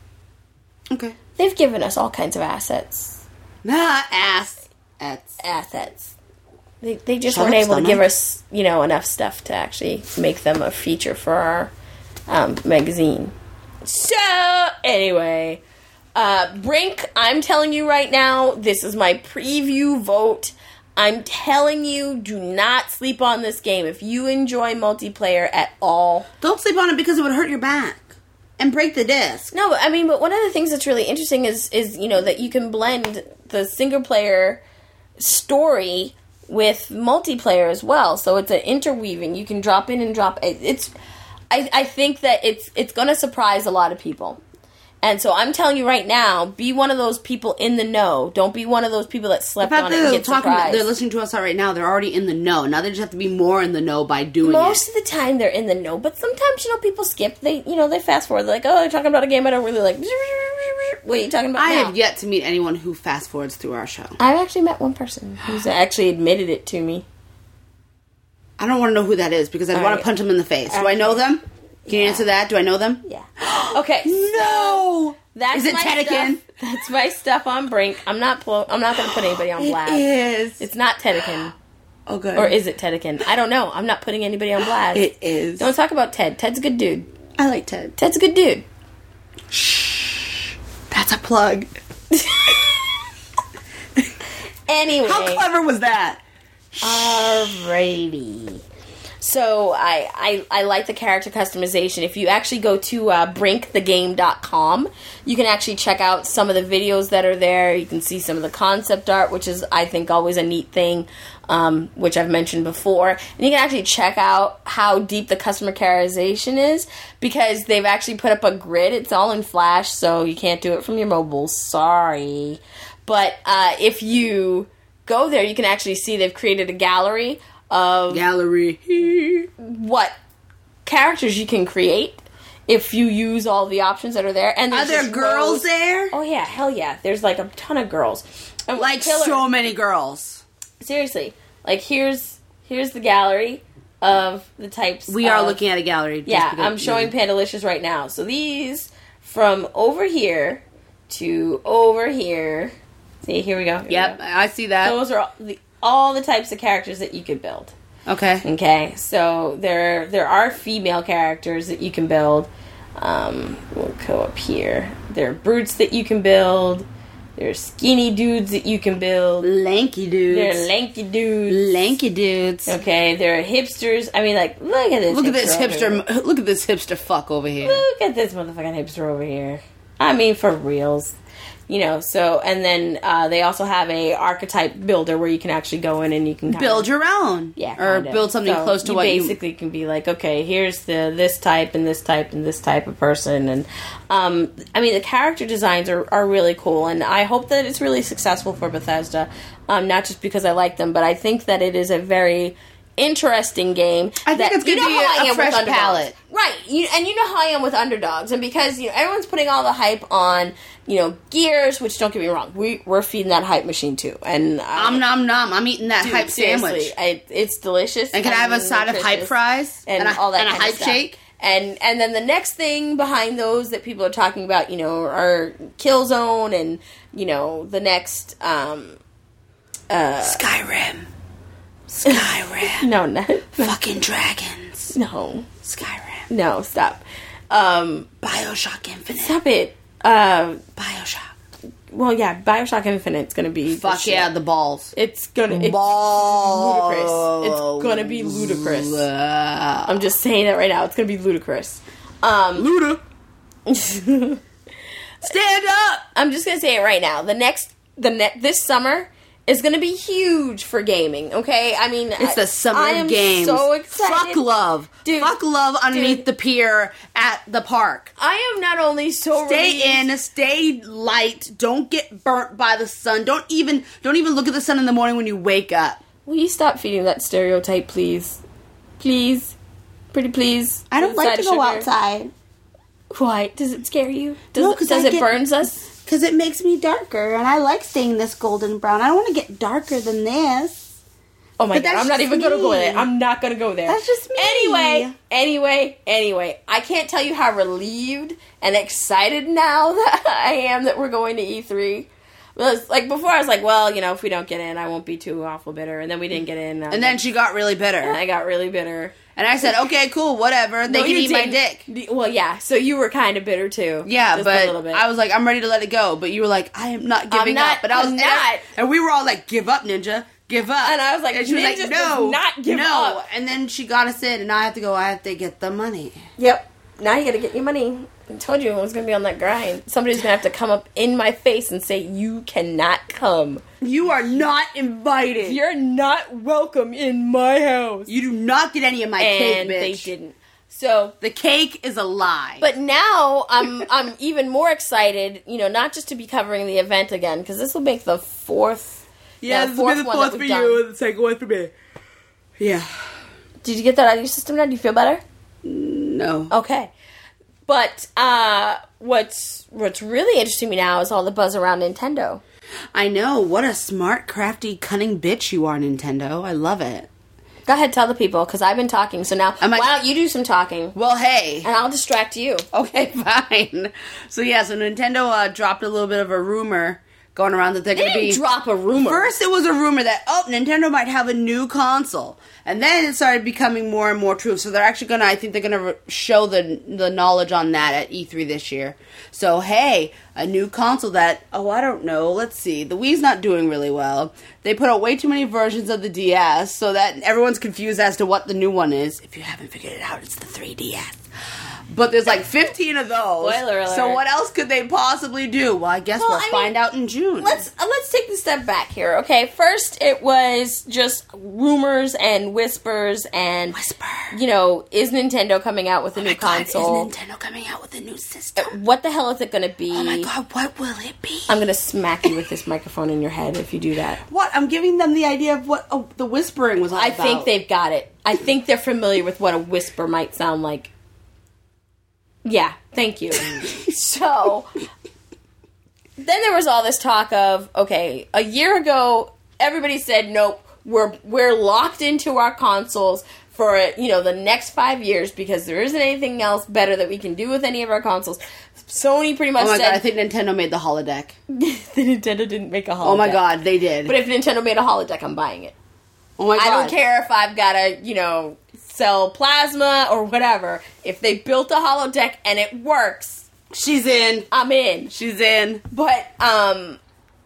Okay. They've given us all kinds of assets. Assets. They just weren't able to give us, enough stuff to actually make them a feature for our magazine. So, anyway, Brink, I'm telling you right now, this is my preview vote. I'm telling you, do not sleep on this game. If you enjoy multiplayer at all... Don't sleep on it because it would hurt your back. And break the disc. No, but one of the things that's really interesting is that you can blend the single-player story with multiplayer as well. So it's an interweaving. You can drop in and drop... I think that it's going to surprise a lot of people. And so I'm telling you right now, be one of those people in the know. Don't be one of those people that slept on it and get surprised. They're listening to us right now. They're already in the know. Now they just have to be more in the know by doing Most of the time they're in the know, but sometimes, people skip. They fast forward. They're like, oh, they're talking about a game I don't really like. What are you talking about I now? have yet to meet anyone who fast forwards through our show. I've actually met one person who's actually admitted it to me. I don't want to know who that is because I want to punch them in the face. Do I know them? Can you answer that? Do I know them? Yeah. Okay. No. Is it Tedekin? That's my stuff on Brink. I'm not going to put anybody on blast. It is. It's not Tedekin. Oh, good. Or is it Tedekin? I don't know. I'm not putting anybody on blast. It is. Don't talk about Ted. Ted's a good dude. I like Ted. Ted's a good dude. Shh. That's a plug. Anyway. How clever was that? Alrighty. So I like the character customization. If you actually go to brinkthegame.com, you can actually check out some of the videos that are there. You can see some of the concept art, which is, I think, always a neat thing, which I've mentioned before. And you can actually check out how deep the customer characterization is, because they've actually put up a grid. It's all in Flash, so you can't do it from your mobile. Sorry. But if you go there, you can actually see they've created a gallery of what characters you can create if you use all the options that are there. And are there girls there? Oh yeah, hell yeah. There's like a ton of girls. And like so many girls. Seriously. Like here's the gallery of the types. We are looking at a gallery. Yeah, I'm showing Pandalicious right now. So these from over here to over here. See, here we go. Yep, I see that. Those are all the types of characters that you could build. Okay, so there are female characters that you can build. We'll go up here. There are brutes that you can build. There's skinny dudes that you can build. Lanky dudes. They're lanky dudes. Lanky dudes. Okay, there are hipsters. I mean, like, look at this. Look at this hipster. hipster. Look at this hipster fuck over here. Look at this motherfucking hipster over here. I mean, for reals. You know, so, and then they also have a archetype builder where you can actually go in and you can build your own. Yeah. Or build something close to what you... basically can be like, okay, here's this type and this type and this type of person. And, I mean, the character designs are really cool. And I hope that it's really successful for Bethesda. Not just because I like them, but I think that it is a very interesting game. I think it's going to be a fresh palette. Right. And you know how I am with underdogs. And because, you know, everyone's putting all the hype on, you know, Gears, which don't get me wrong, we're feeding that hype machine too. And nom. I'm eating that hype sandwich. It's delicious. And can I have a side of hype fries and all that and a hype shake? And then the next thing behind those that people are talking about, you know, are Killzone and, you know, the next Skyrim. No, not fucking dragons. No. Skyrim. No, stop. BioShock Infinite. Stop it. BioShock. Well, yeah, BioShock Infinite's gonna be fuck yeah, the balls. It's ludicrous. It's gonna be ludicrous. I'm just saying that right now. It's gonna be ludicrous. Luda. Stand up. I'm just gonna say it right now. This summer is going to be huge for gaming, okay? I mean... It's the summer of games. I am so excited. Fuck love. Dude, fuck love underneath the pier at the park. I am not only so stay light. Don't get burnt by the sun. Don't even look at the sun in the morning when you wake up. Will you stop feeding that stereotype, please? Please? Pretty please? I don't like to go outside. Why? Does it scare you? Does it burns us? Because it makes me darker, and I like staying this golden brown. I don't want to get darker than this. Oh my god, I'm not even going to go there. I'm not going to go there. That's just me. Anyway, I can't tell you how relieved and excited now that I am that we're going to E3. Like, before I was like, well, you know, if we don't get in, I won't be too awful bitter. And then we didn't get in. And then she got really bitter. And I got really bitter. And I said, okay, cool, whatever. They can eat my dick. Well, yeah, so you were kind of bitter, too. Yeah, but a little bit. I was like, I'm ready to let it go. But you were like, I am not giving up. But I was not. And we were all like, give up, Ninja. Give up. And I was like, and she was like, no. Not give up. And then she got us in, and now I have to go. I have to get the money. Yep. Now you got to get your money. I told you I was going to be on that grind. Somebody's going to have to come up in my face and say, you cannot come. You are not invited. You're not welcome in my house. You do not get any of my cake, bitch. And they didn't. So the cake is a lie. But now I'm even more excited, you know, not just to be covering the event again, because this will make the fourth. Yeah, this will be the fourth for you and the second one for me. Yeah. Did you get that out of your system now? Do you feel better? No. Okay. But what's really interesting me now is all the buzz around Nintendo. I know. What a smart, crafty, cunning bitch you are, Nintendo. I love it. Go ahead, tell the people, because I've been talking. So now, why don't you do some talking? Well, hey. And I'll distract you. Okay, fine. So Nintendo dropped a little bit of a rumor going around that they're going to be... They didn't drop a rumor. First, it was a rumor that, Nintendo might have a new console. And then it started becoming more and more true. So they're actually going to, I think they're going to show the knowledge on that at E3 this year. So, hey, a new console that, I don't know, let's see. The Wii's not doing really well. They put out way too many versions of the DS so that everyone's confused as to what the new one is. If you haven't figured it out, it's the 3DS. But there's like 15 of those. Spoiler alert. So what else could they possibly do? Well, I guess we'll find out in June. Let's take the step back here, okay? First, it was just rumors and whispers and... You know, is Nintendo coming out with a new console? Is Nintendo coming out with a new system? What the hell is it going to be? Oh my god, what will it be? I'm going to smack you with this microphone in your head if you do that. What? I'm giving them the idea of what the whispering was all about. I think they've got it. I think they're familiar with what a whisper might sound like. Yeah, thank you. So, then there was all this talk of, okay, a year ago, everybody said, nope, we're locked into our consoles for, you know, the next 5 years because there isn't anything else better that we can do with any of our consoles. Sony pretty much said... Oh my god, I think Nintendo made the holodeck. The Nintendo didn't make a holodeck. Oh my god, they did. But if Nintendo made a holodeck, I'm buying it. Oh my god. I don't care if I've got to, you know... sell plasma or whatever. If they built a holodeck and it works, she's in. I'm in. She's in. But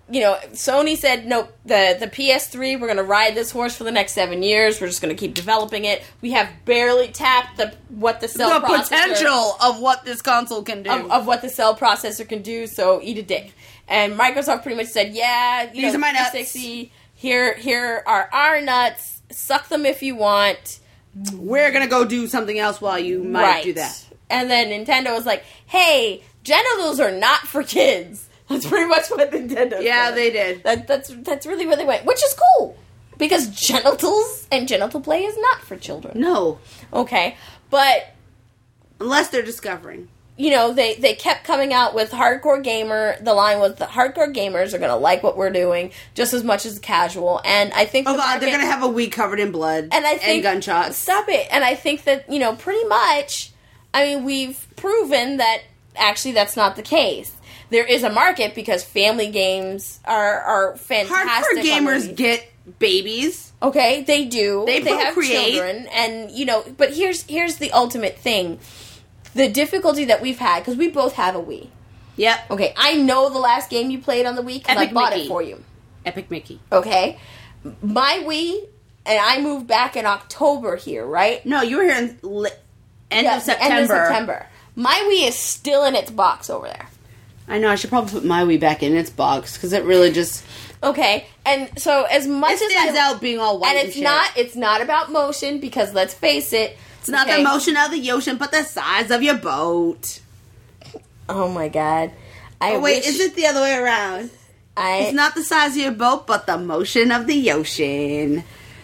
Sony said, nope, the PS3, we're going to ride this horse for the next 7 years. We're just going to keep developing it. We have barely tapped the potential of what this console can do. Of what the cell processor can do, so eat a dick. And Microsoft pretty much said, these are my nuts. 360, here are our nuts. Suck them if you want. We're going to go do something else while you might do that. And then Nintendo was like, hey, genitals are not for kids. That's pretty much what Nintendo said. Yeah, they did. That's really where they went, which is cool. Because genitals and genital play is not for children. No. Okay, but... Unless they're discovering. They kept coming out with hardcore gamer. The line was the hardcore gamers are going to like what we're doing just as much as casual. And I think... Oh, God, they're going to have a Wii covered in blood and gunshots. Stop it. And I think that, pretty much, we've proven that actually that's not the case. There is a market because family games are fantastic. Hardcore gamers get babies. Okay, they do. They have children, and But here's the ultimate thing: the difficulty that we've had because we both have a Wii. Yep. Okay, I know the last game you played on the Wii because I bought it for you. Epic Mickey. Okay, my Wii, and I moved back in October here, right? No, you were here in end of September. End of September. My Wii is still in its box over there. I know, I should probably put my Wii back in its box, because it really just... Okay, and so as much as... It stands out being all white and it's not about motion, because let's face it... It's not the motion of the ocean, but the size of your boat. Oh my God. Is it the other way around? It's not the size of your boat, but the motion of the ocean.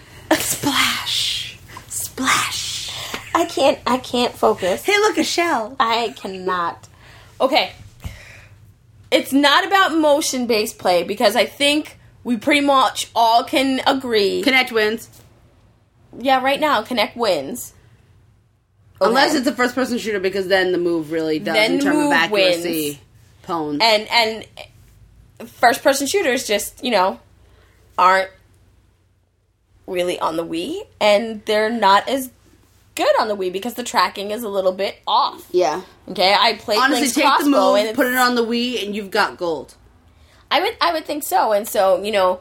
Splash. Splash. I can't focus. Hey, look, a shell. I cannot. Okay. It's not about motion-based play, because I think we pretty much all can agree. Kinect wins. Yeah, right now, Kinect wins. Okay. Unless it's a first-person shooter, because then the move really does in terms of accuracy. Pwn. And first-person shooters just, aren't really on the Wii, and they're not as good on the Wii because the tracking is a little bit off. Yeah. Okay, I played Honestly, Link's take Crossbow the move, put it on the Wii, and you've got gold. I would think so, and so,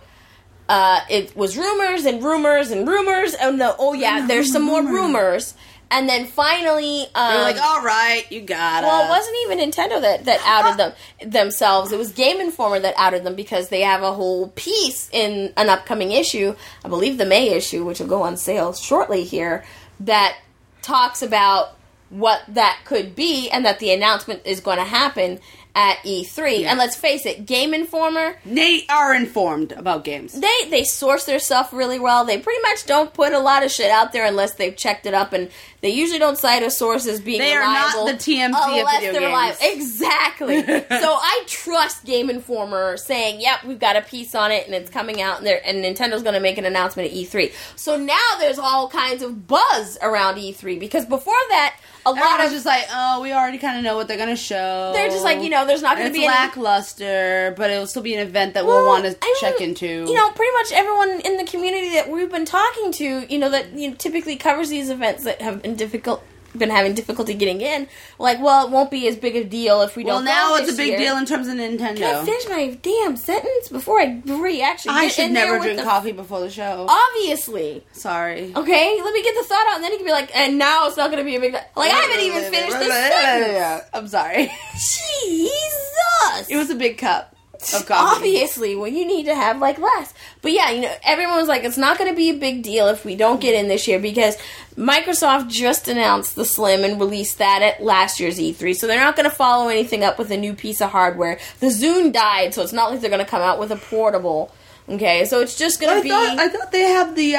it was rumors and rumors and rumors, there's some more rumors, and then finally... They're like, alright, you got it. Well, it wasn't even Nintendo that outed themselves, it was Game Informer that outed them, because they have a whole piece in an upcoming issue, I believe the May issue, which will go on sale shortly here, that talks about what that could be, and that the announcement is going to happen at E3. Yeah. And let's face it, Game Informer... They are informed about games. They source their stuff really well. They pretty much don't put a lot of shit out there unless they've checked it up, and they usually don't cite a source as being reliable. They are not the TMZ of video games. Reliable. Exactly. So I trust Game Informer saying, yep, we've got a piece on it, and it's coming out, and Nintendo's going to make an announcement at E3. So now there's all kinds of buzz around E3, because before that, a lot of... just like, oh, we already kind of know what they're going to show. They're just like, there's not going to be any... lackluster, but it'll still be an event that we'll want to check into. Pretty much everyone in the community that we've been talking to, that typically covers these events that have been having difficulty getting in, like, well, it won't be as big a deal if we don't. Well, now it's a big deal in terms of Nintendo. Can I finish my damn sentence before you actually? I should never drink coffee before the show. Obviously. Sorry. Okay, let me get the thought out, and then you can be like, and now it's not going to be a big. Like, I haven't even finished the sentence. I'm sorry. Jesus. It was a big cup of coffee. Obviously, well, you need to have, less. But yeah, everyone was like, it's not going to be a big deal if we don't get in this year, because Microsoft just announced the Slim and released that at last year's E3, so they're not going to follow anything up with a new piece of hardware. The Zune died, so it's not like they're going to come out with a portable. Okay, so it's just going to be... I thought they have the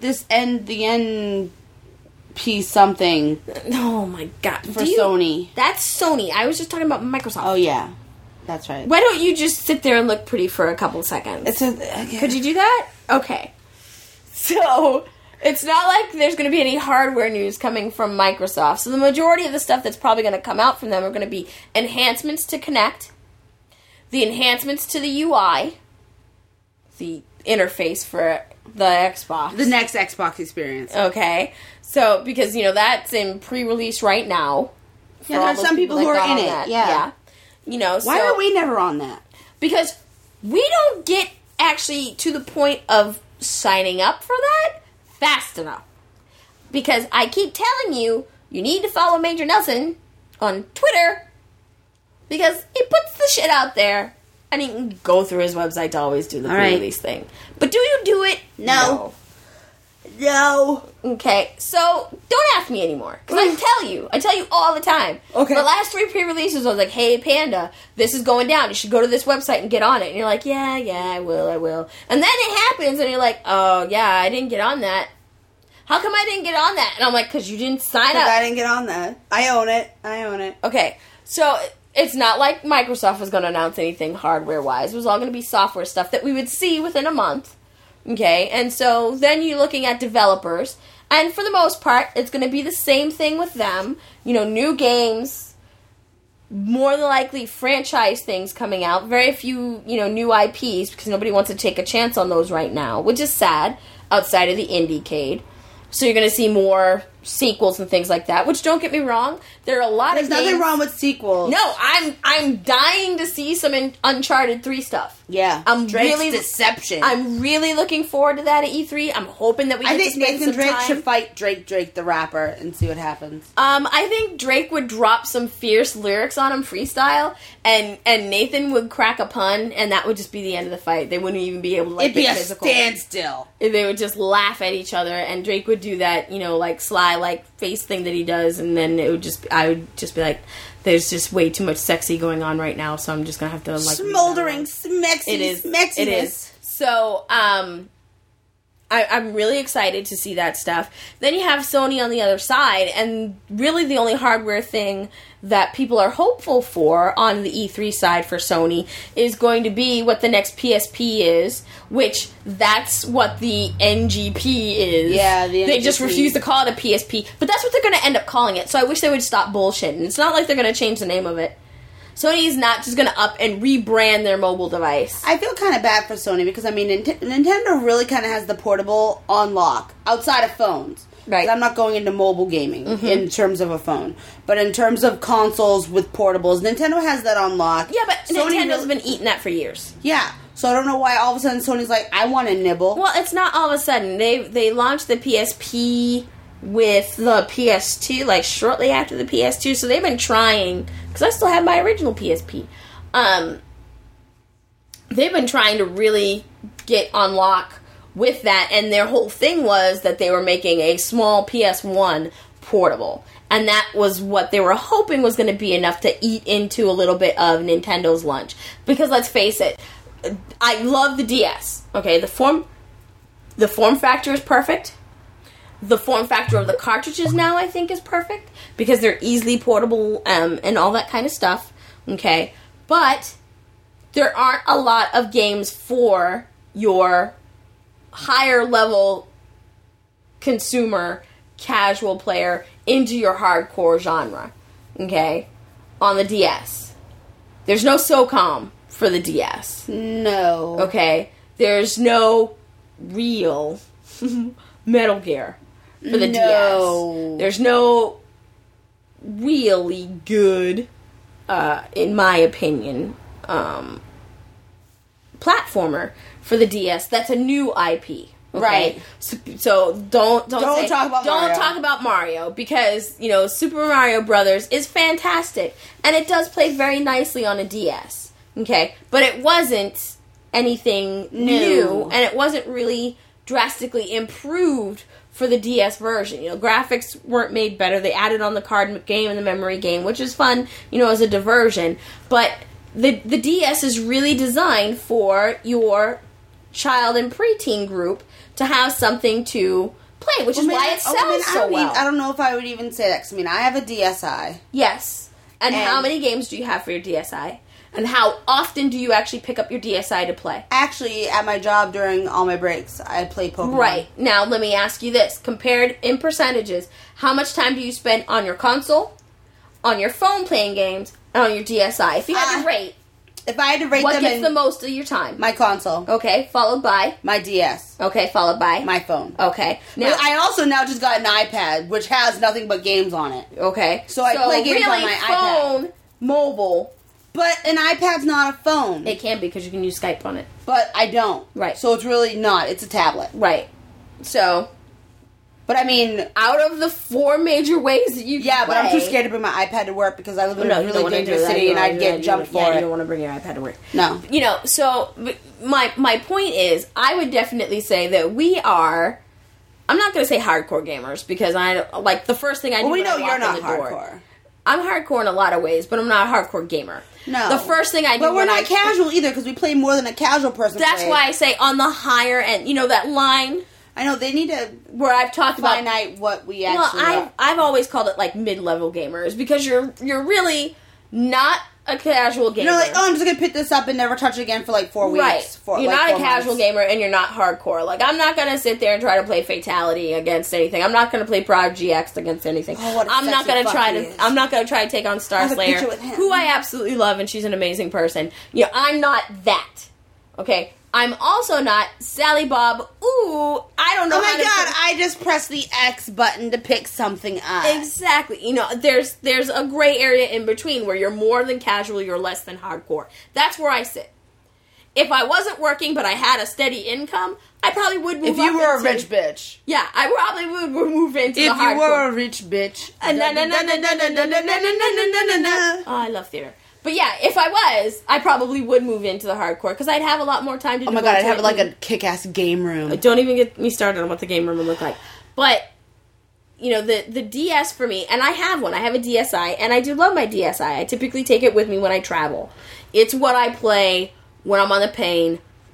end piece something. Oh my God. For Sony. That's Sony. I was just talking about Microsoft. Oh, yeah. That's right. Why don't you just sit there and look pretty for a couple seconds? Could you do that? Okay. So, it's not like there's going to be any hardware news coming from Microsoft. So the majority of the stuff that's probably going to come out from them are going to be enhancements to Kinect, the enhancements to the UI, the interface for the Xbox. The next Xbox experience. Okay. So, because, that's in pre-release right now. Yeah, there are some people who are in it. Yeah. Why are we never on that? Because we don't get actually to the point of signing up for that fast enough. Because I keep telling you, you need to follow Major Nelson on Twitter, because he puts the shit out there, and you can go through his website to always do the pre-release thing. But do you do it? No. Okay, so don't ask me anymore, because I tell you all the time. Okay. The last 3 pre-releases, I was like, hey, Panda, this is going down. You should go to this website and get on it. And you're like, yeah, I will. And then it happens, and you're like, oh, yeah, I didn't get on that. How come I didn't get on that? And I'm like, because you didn't sign up. I didn't get on that. I own it. Okay, so it's not like Microsoft was going to announce anything hardware-wise. It was all going to be software stuff that we would see within a month. Okay, and so then you're looking at developers, and for the most part, it's going to be the same thing with them. You know, new games, more than likely franchise things coming out, very few, new IPs, because nobody wants to take a chance on those right now, which is sad, outside of the Indiecade. So you're going to see more sequels and things like that, which, don't get me wrong, there are a lot There's of games. nothing wrong with sequels. No, I'm dying to see some Uncharted 3 stuff. Yeah. Drake's Deception. I'm really looking forward to that at E3. I'm hoping that we get to spend Nathan some Drake time. should fight Drake the rapper and see what happens. I think Drake would drop some fierce lyrics on him freestyle, and Nathan would crack a pun, and that would just be the end of the fight. They wouldn't even be able to It'd be get a physical. standstill. They would just laugh at each other, and Drake would do that, sly face thing that he does, and then I would just be like, there's just way too much sexy going on right now, so I'm just gonna have to smoldering smexy. It is. Smexiness. It is. So, I'm really excited to see that stuff. Then you have Sony on the other side, and really the only hardware thing that people are hopeful for on the E3 side for Sony is going to be what the next PSP is, which that's what the NGP is. Yeah, the NGP. They just refuse to call it a PSP, but that's what they're going to end up calling it, so I wish they would stop bullshitting. It's not like they're going to change the name of it. Sony is not just going to up and rebrand their mobile device. I feel kind of bad for Sony because, Nintendo really kind of has the portable on lock outside of phones. Right. I'm not going into mobile gaming in terms of a phone. But in terms of consoles with portables, Nintendo has that on lock. Yeah, but Nintendo's been eating that for years. Yeah. So I don't know why all of a sudden Sony's like, I want to nibble. Well, it's not all of a sudden. They launched the PSP with the PS2, shortly after the PS2. So they've been trying, because I still have my original PSP. They've been trying to really get on lock with that, and their whole thing was that they were making a small PS1 portable. And that was what they were hoping was going to be enough to eat into a little bit of Nintendo's lunch. Because let's face it, I love the DS. Okay, the form factor is perfect. The form factor of the cartridges now, I think, is perfect. Because they're easily portable and all that kind of stuff. Okay, but there aren't a lot of games for your higher level consumer, casual player into your hardcore genre, okay, on the DS. There's no SOCOM for the DS. No. Okay? There's no real Metal Gear for the DS. There's no really good, in my opinion, platformer for the DS. That's a new IP. Okay? Right. So don't talk about Mario because, Super Mario Brothers is fantastic and it does play very nicely on a DS. Okay? But it wasn't anything new and it wasn't really drastically improved for the DS version. Graphics weren't made better. They added on the card game and the memory game, which is fun, as a diversion. But the DS is really designed for your child and preteen group to have something to play, which is why it sells so well. I don't know if I would even say that, because, I have a DSi. Yes. And how many games do you have for your DSi? And how often do you actually pick up your DSi to play? Actually, at my job during all my breaks, I play Pokemon. Right. Now, let me ask you this. Compared in percentages, how much time do you spend on your console, on your phone playing games, and on your DSi? If you had to rate, if I had to rate what them gets the most of your time? My console. Okay, followed by? My DS. Okay, followed by? My phone. Okay. Now, I also now just got an iPad, which has nothing but games on it. Okay. So I play games on my iPad. Phone, mobile, But an iPad's not a phone. It can be because you can use Skype on it. But I don't. Right. So it's really not. It's a tablet. Right. So, but I mean, out of the 4 major ways that you can yeah, but I'm play- too scared to bring my iPad to work because I live in No, a you don't really wanna do dangerous that. city You and don't I'd wanna get do that. jumped for You it. don't want to bring your iPad to work. No. You know, so my point is, I would definitely say that we are. I'm not going to say hardcore gamers because I like the first thing I do. Well, we when I know walk you're in not the door- hardcore. I'm hardcore in a lot of ways, but I'm not a hardcore gamer. No. The first thing I do, But we're when not casual either because we play more than a casual person. That's plays. why I say on the higher end. You know that line I know they need to where I've talked about. finite what we Well, actually are. I've always called it like mid-level gamers because you're really not a casual gamer. You know, like, oh, I'm just gonna pick this up and never touch it again for like 4 weeks. Right. You're not a casual gamer and you're not hardcore. Like, I'm not going to sit there and try to play Fatality against anything. I'm not going to play Prodigy X against anything. Oh, what a I'm not sexy going to fuck try he to is. I'm not going to try to take on Star have a Slayer, picture with him. who I absolutely love and she's an amazing person. You know, I'm not that. Okay? I'm also not Sally Bob. Ooh, I don't know Oh how my to god, I just pressed the X button to pick something up. Exactly. You know, there's a gray area in between where you're more than casual, you're less than hardcore. That's where I sit. If I wasn't working but I had a steady income, I probably would move If you up were a into- rich bitch. Yeah, I probably would move into the If hardcore. you were a rich bitch. Oh, I love theater. But yeah, if I was, I probably would move into the hardcore because I'd have a lot more time to Oh my god, I'd have like a kick-ass game room. Don't even get me started on what the game room would look like. But, you know, the DS for me, and I have one. I have a DSi, and I do love my DSi. I typically take it with me when I travel. It's what I play when I'm on the plane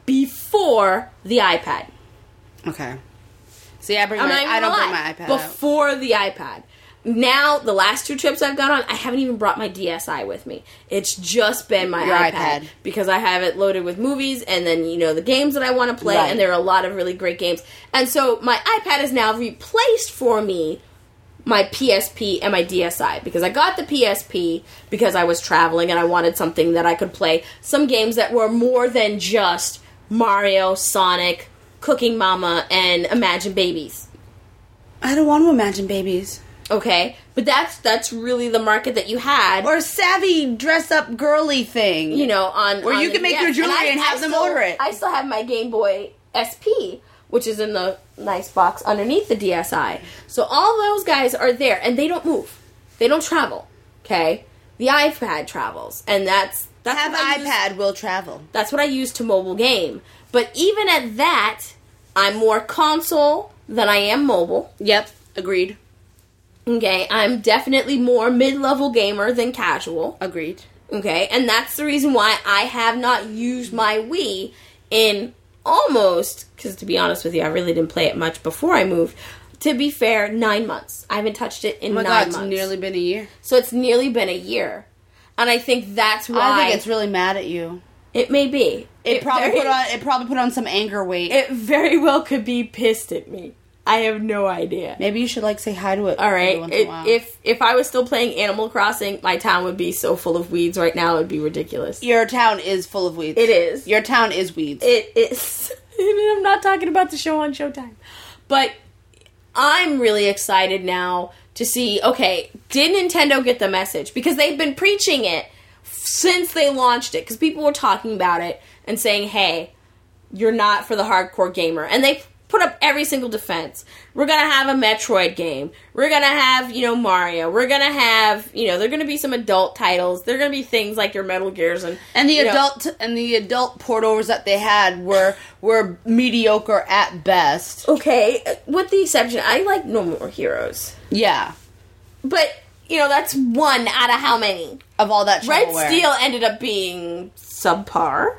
before the iPad. Okay. See, I don't I'm bring not even my gonna lie. iPad out. Before the iPad. Now, the last 2 trips I've gone on, I haven't even brought my DSi with me. It's just been my Your iPad, iPad. because I have it loaded with movies and then, you know, the games that I want to play, Right. and there are a lot of really great games. And so my iPad has now replaced for me my PSP and my DSi, because I got the PSP because I was traveling and I wanted something that I could play some games that were more than just Mario, Sonic, Cooking Mama, and Imagine Babies. I don't want to imagine babies. Okay, but that's really the market that you had, Or a savvy dress-up girly thing. you know, on Where on you the can make DS. your jewelry and have them order it. I still have my Game Boy SP, which is in the nice box underneath the DSi. So all those guys are there, and they don't move, they don't travel. Okay, the iPad travels, and that's Have what I use- iPad will travel. That's what I use to mobile game. But even at that, I'm more console than I am mobile. Yep, agreed. Okay, I'm definitely more mid-level gamer than casual. Agreed. Okay, and that's the reason why I have not used my Wii in almost, because to be honest with you, I really didn't play it much before I moved. To be fair, 9 months. I haven't touched it in Oh my 9 god, months. it's nearly been a year. So it's nearly been a year. And I think that's why... I think it's really mad at you. It may be. It probably put on some anger weight. It very well could be pissed at me. I have no idea. Maybe you should like say hi to it. All right. every once in a while. If I was still playing Animal Crossing, my town would be so full of weeds right now. It would be ridiculous. Your town is full of weeds. It is. Your town is weeds. It is. I'm not talking about the show on Showtime, but I'm really excited now to see. Okay, did Nintendo get the message? Because they've been preaching it since they launched it. Because people were talking about it and saying, "Hey, you're not for the hardcore gamer," and they put up every single defense. We're gonna have a Metroid game. We're gonna have, you know, Mario. We're gonna have, you know, there are gonna be some adult titles. There are gonna be things like your Metal Gears and And the you know, adult portovers that they had were mediocre at best. Okay, with the exception, I like No More Heroes. Yeah. But, you know, that's one out of how many? Of all that Red shovelware. Steel ended up being subpar.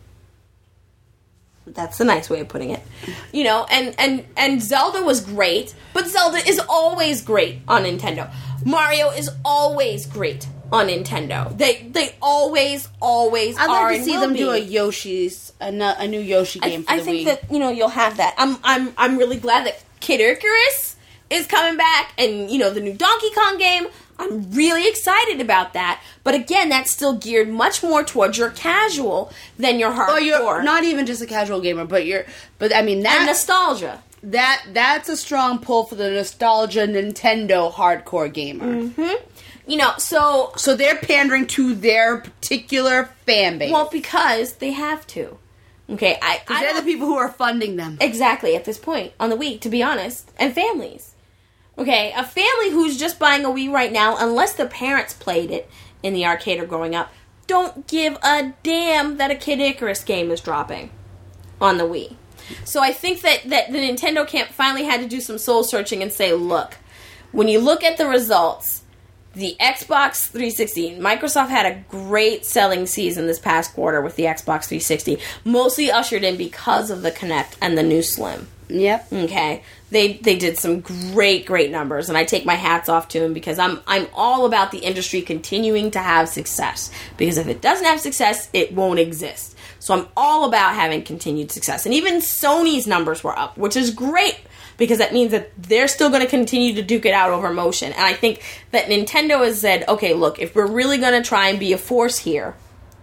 That's a nice way of putting it. You know, and Zelda was great, but Zelda is always great on Nintendo. Mario is always great on Nintendo. They always I'd are like to and see will them be. do a new Yoshi game for I the think Wii. that, you know, you'll have that. I'm really glad that Kid Icarus is coming back, and, you know, the new Donkey Kong game. I'm really excited about that. But again, that's still geared much more towards your casual than your hardcore. Or you're not even just a casual gamer, but I mean and that nostalgia. that's a strong pull for the nostalgia Nintendo hardcore gamer. You know, so they're pandering to their particular fan base. Well, because they have to. Okay, they're the people who are funding them. Exactly, at this point on the Wii, to be honest. And families. Okay, a family who's just buying a Wii right now, unless the parents played it in the arcade or growing up, don't give a damn that a Kid Icarus game is dropping on the Wii. So I think that the Nintendo camp finally had to do some soul searching and say, look, when you look at the results, the Xbox 360, Microsoft had a great selling season this past quarter with the Xbox 360, mostly ushered in because of the Kinect and the new Slim. Yep. Okay. They did some great numbers, and I take my hats off to them because I'm all about the industry continuing to have success. Because if it doesn't have success, it won't exist. So I'm all about having continued success. And even Sony's numbers were up, which is great. Because that means that they're still going to continue to duke it out over motion. And I think that Nintendo has said, okay, look, if we're really going to try and be a force here,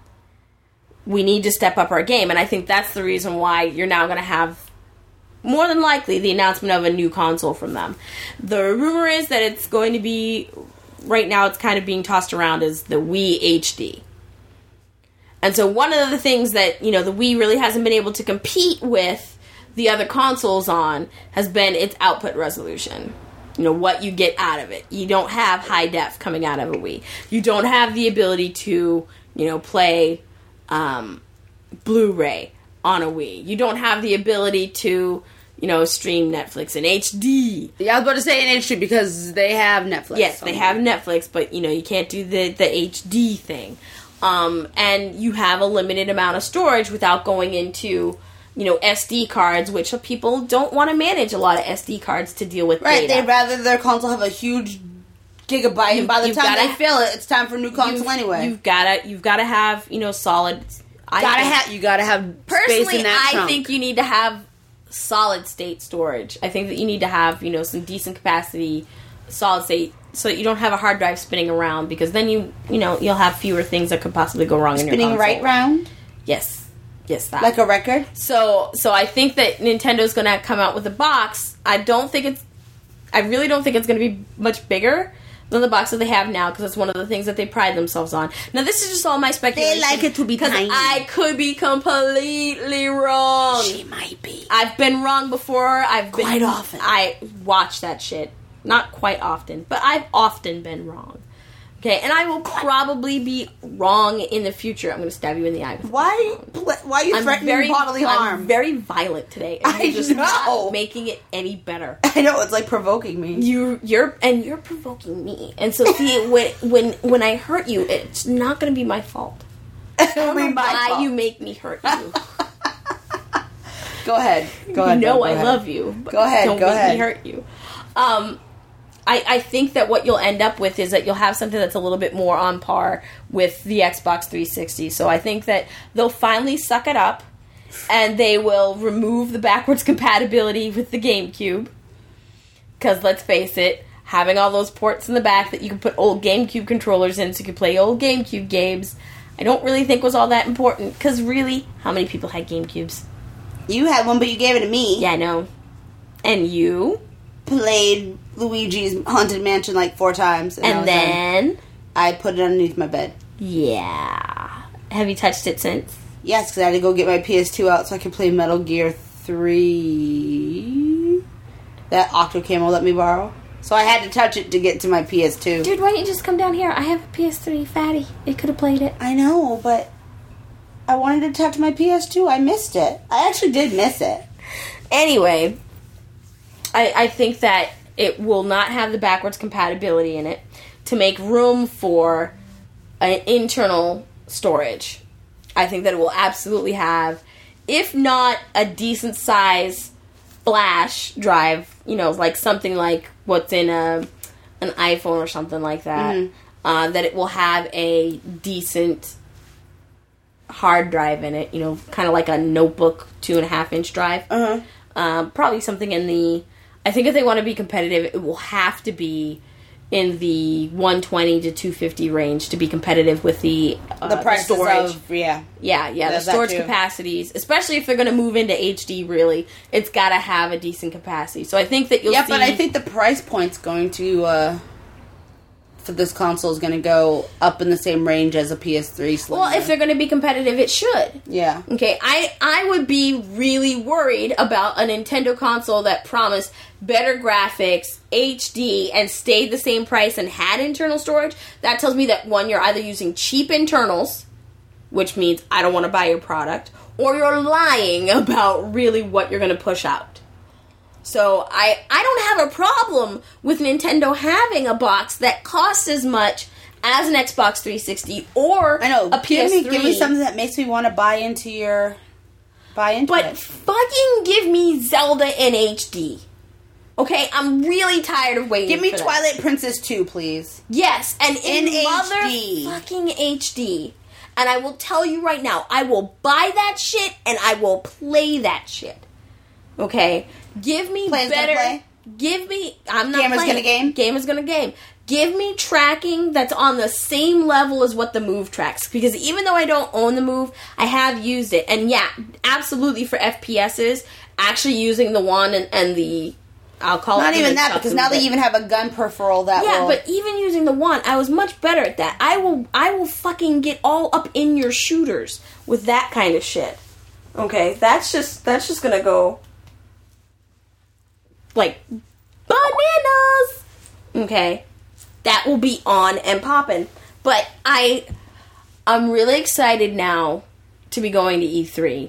we need to step up our game. And I think that's the reason why you're now going to have, more than likely, the announcement of a new console from them. The rumor is that it's going to be, right now it's kind of being tossed around as the Wii HD. And so one of the things that, you know, the Wii really hasn't been able to compete with the other consoles on has been its output resolution. You know, what you get out of it. You don't have high def coming out of a Wii. You don't have the ability to, you know, play Blu-ray on a Wii. You don't have the ability to, you know, stream Netflix in HD. Yeah, I was about to say in HD because they have Netflix. Yes, they have Netflix, but, you know, you can't do the HD thing. And you have a limited amount of storage without going into, you know, SD cards, which people don't want to manage a lot of SD cards to deal with right, data. they'd rather their console have a huge gigabyte, and by the time they fill it, it's time for a new console anyway. You've gotta have, you know, solid. You gotta have personally, space in that trunk. I think you need to have solid state storage. I think that you need to have, you know, some decent capacity, solid state, so that you don't have a hard drive spinning around, because then you'll have fewer things that could possibly go wrong in your console. Spinning right round? Yes, that. Like a record? So I think that Nintendo's going to come out with a box. I really don't think it's going to be much bigger than the box that they have now, because it's one of the things that they pride themselves on. Now, this is just all my speculation. They like it to be tiny. I could be completely wrong. She might be. I've been wrong before. Quite often. I watch that shit. Not quite often, but I've often been wrong. Okay, and I will probably be wrong in the future. I'm going to stab you in the eye. Why are you threatening bodily harm? I'm very violent today. And you're just not making it any better. I know, it's like provoking me. You're provoking me. And so see, when I hurt you, it's not going to be my fault. It'll be my fault. You make me hurt you. Go ahead. You know I love you. But go ahead. Don't make me hurt you. I think that what you'll end up with is that you'll have something that's a little bit more on par with the Xbox 360. So I think that they'll finally suck it up, and they will remove the backwards compatibility with the GameCube. Because let's face it, having all those ports in the back that you can put old GameCube controllers in so you can play old GameCube games, I don't really think was all that important. Because really, how many people had GameCubes? You had one, but you gave it to me. Yeah, I know. And you? Played Luigi's Haunted Mansion like 4 times. And then? I put it underneath my bed. Yeah. Have you touched it since? Yes, because I had to go get my PS2 out so I could play Metal Gear 3 that Octo Camo let me borrow. So I had to touch it to get to my PS2. Dude, why don't you just come down here? I have a PS3 fatty. It could have played it. I know, but I wanted to touch my PS2. I missed it. I actually did miss it. Anyway, I think that it will not have the backwards compatibility in it to make room for an internal storage. I think that it will absolutely have, if not a decent size flash drive, you know, like something like what's in an iPhone or something like that, that it will have a decent hard drive in it, you know, kind of like a notebook 2.5-inch drive. Probably something in the, I think if they want to be competitive, it will have to be in the 120 to 250 range to be competitive with the price storage. Yeah, the storage capacities, especially if they're going to move into HD. Really, it's got to have a decent capacity. So I think that you'll see. Yeah, but I think the price point's going to for this console is going to go up in the same range as a PS3 Slim. Well, if they're going to be competitive, it should. Yeah. Okay, I would be really worried about a Nintendo console that promised better graphics, HD, and stayed the same price and had internal storage. That tells me that, one, you're either using cheap internals, which means I don't want to buy your product, or you're lying about really what you're going to push out. So I don't have a problem with Nintendo having a box that costs as much as an Xbox 360 or I know, a PS3. Give me something that makes me want to buy into it. But fucking give me Zelda in HD. Okay, I'm really tired of waiting. Give me for Twilight that. Princess 2, please. Yes, and in HD. motherfucking HD. And I will tell you right now, I will buy that shit and I will play that shit. Okay? Give me Player's better. gonna play? Give me. I'm not Gamer's playing. gonna game? Gamer's gonna game. Give me tracking that's on the same level as what the Move tracks. Because even though I don't own the Move, I have used it. And yeah, absolutely for FPSs, actually using the wand and the. I'll call Not it. even that, because now they even have a gun peripheral that yeah, will... but even using the wand, I was much better at that. I will fucking get all up in your shooters with that kind of shit. Okay, that's just gonna go like bananas. Okay, that will be on and popping. But I'm really excited now to be going to E3.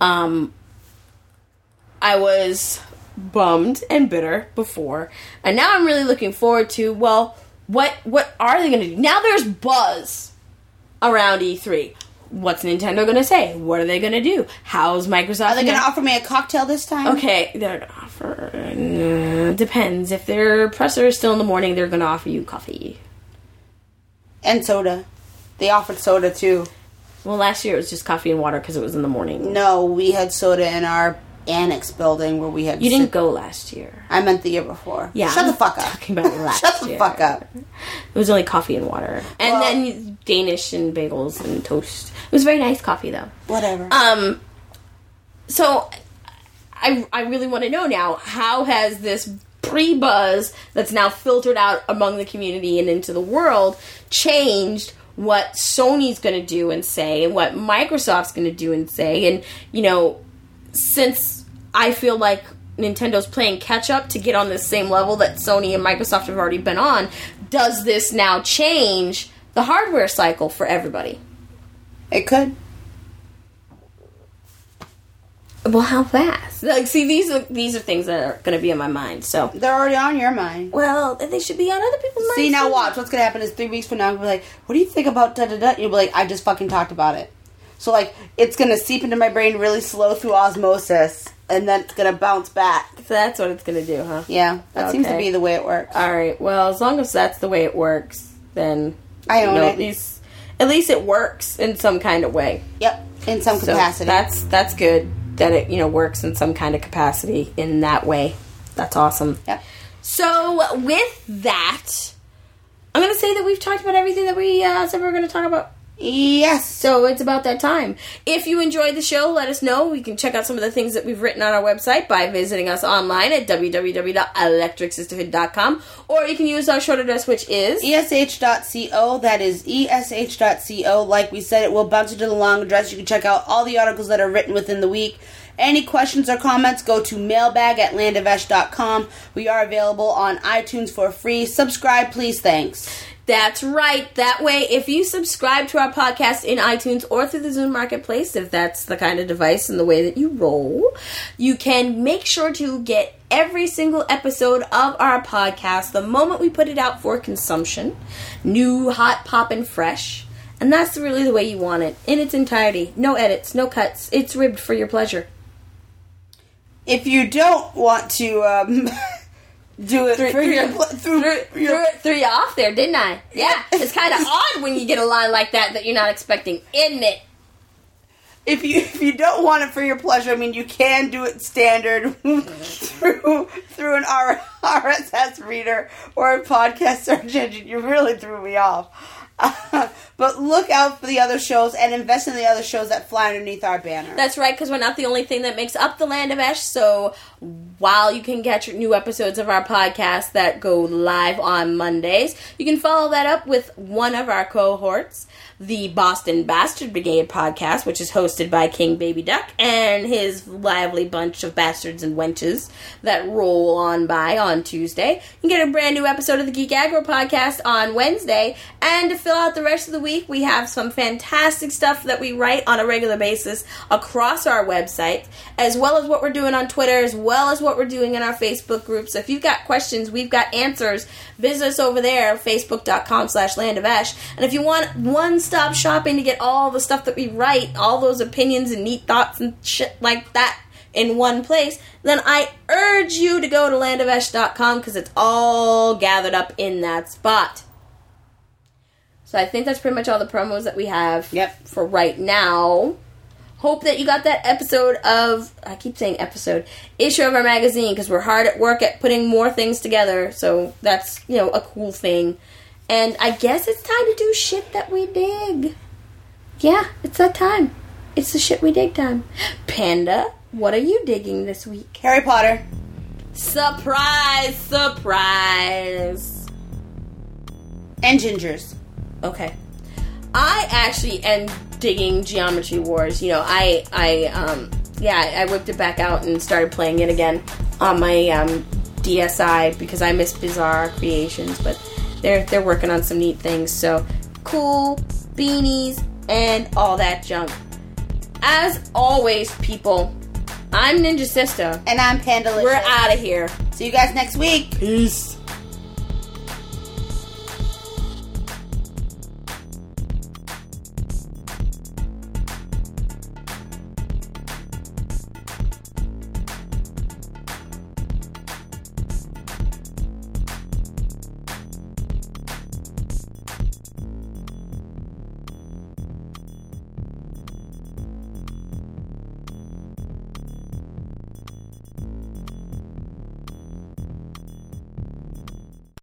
I was bummed and bitter before, and now I'm really looking forward to, well, what are they going to do? Now there's buzz around E3. What's Nintendo going to say? What are they going to do? How's Microsoft... Are they going to offer me a cocktail this time? Okay, they're going to offer... depends. If their presser is still in the morning, they're going to offer you coffee. And soda. They offered soda, too. Well, last year it was just coffee and water because it was in the morning. No, we had soda in our annex building where we had... You didn't go last year. I meant the year before. Yeah. Shut the fuck up. Talking about last Shut the year. fuck up. It was only coffee and water. And then Danish and bagels and toast. It was very nice coffee, though. Whatever. So, I really want to know now, how has this pre-buzz that's now filtered out among the community and into the world changed what Sony's going to do and say, and what Microsoft's going to do and say? And, you know, since I feel like Nintendo's playing catch-up to get on the same level that Sony and Microsoft have already been on, does this now change the hardware cycle for everybody? It could. Well, how fast? Like, see, these are things that are going to be in my mind. So They're already on your mind. well, they should be on other people's minds. See, now too. watch. What's going to happen is 3 weeks from now, I'm going to be like, what do you think about da-da-da? You'll be like, I just fucking talked about it. So, like, it's going to seep into my brain really slow through osmosis, and then it's going to bounce back. So that's what it's going to do, huh? Yeah, that seems to Okay. be the way it works. All right. Well, as long as that's the way it works, then I own it. At least it works in some kind of way. Yep, in some So capacity. that's good that it works in some kind of capacity in that way. That's awesome. Yep. So with that, I'm going to say that we've talked about everything that we said we were going to talk about. Yes. So it's about that time. If you enjoyed the show, let us know. We can check out some of the things that we've written on our website by visiting us online at www.electricsisterhood.com, or you can use our short address, which is ESH.co. That is ESH.co. Like we said, it will bounce you to the long address. You can check out all the articles that are written within the week. Any questions or comments, go to mailbag@landovesh.com. We are available on iTunes for free. Subscribe, please. Thanks. That's right. That way, if you subscribe to our podcast in iTunes or through the Zune Marketplace, if that's the kind of device and the way that you roll, you can make sure to get every single episode of our podcast the moment we put it out for consumption. New, hot, poppin' fresh. And that's really the way you want it, in its entirety. No edits, no cuts. It's ribbed for your pleasure. If you don't want to do it through Threw you off there, didn't I? Yeah, it's kind of odd when you get a line like that you're not expecting, isn't it? If you don't want it for your pleasure, I mean, you can do it standard through an RSS reader or a podcast search engine. You really threw me off. But look out for the other shows and invest in the other shows that fly underneath our banner. That's right, because we're not the only thing that makes up the Land of Esh. So while you can catch new episodes of our podcast that go live on Mondays, you can follow that up with one of our cohorts, the Boston Bastard Brigade podcast, which is hosted by King Baby Duck and his lively bunch of bastards and wenches that roll on by on Tuesday. You can get a brand new episode of the Geek Aggro podcast on Wednesday. And to fill out the rest of the week, we have some fantastic stuff that we write on a regular basis across our website, as well as what we're doing on Twitter, as well as what we're doing in our Facebook group. So if you've got questions, we've got answers. Visit us over there, facebook.com/landofash. And if you want one-stop shopping to get all the stuff that we write, all those opinions and neat thoughts and shit like that in one place, then I urge you to go to landofash.com because it's all gathered up in that spot. So I think that's pretty much all the promos that we have for right now. Hope that you got that issue of our magazine, because we're hard at work at putting more things together. So that's, a cool thing. And I guess it's time to do shit that we dig. Yeah, it's that time. It's the shit we dig time. Panda, what are you digging this week? Harry Potter. Surprise, surprise. And Gingers. Okay. I actually am digging Geometry Wars. I whipped it back out and started playing it again on my DSi because I miss Bizarre Creations, but they're working on some neat things. So cool beanies and all that junk. As always, people, I'm Ninja Sister. And I'm Pandalicious. We're out of here. See you guys next week. Peace.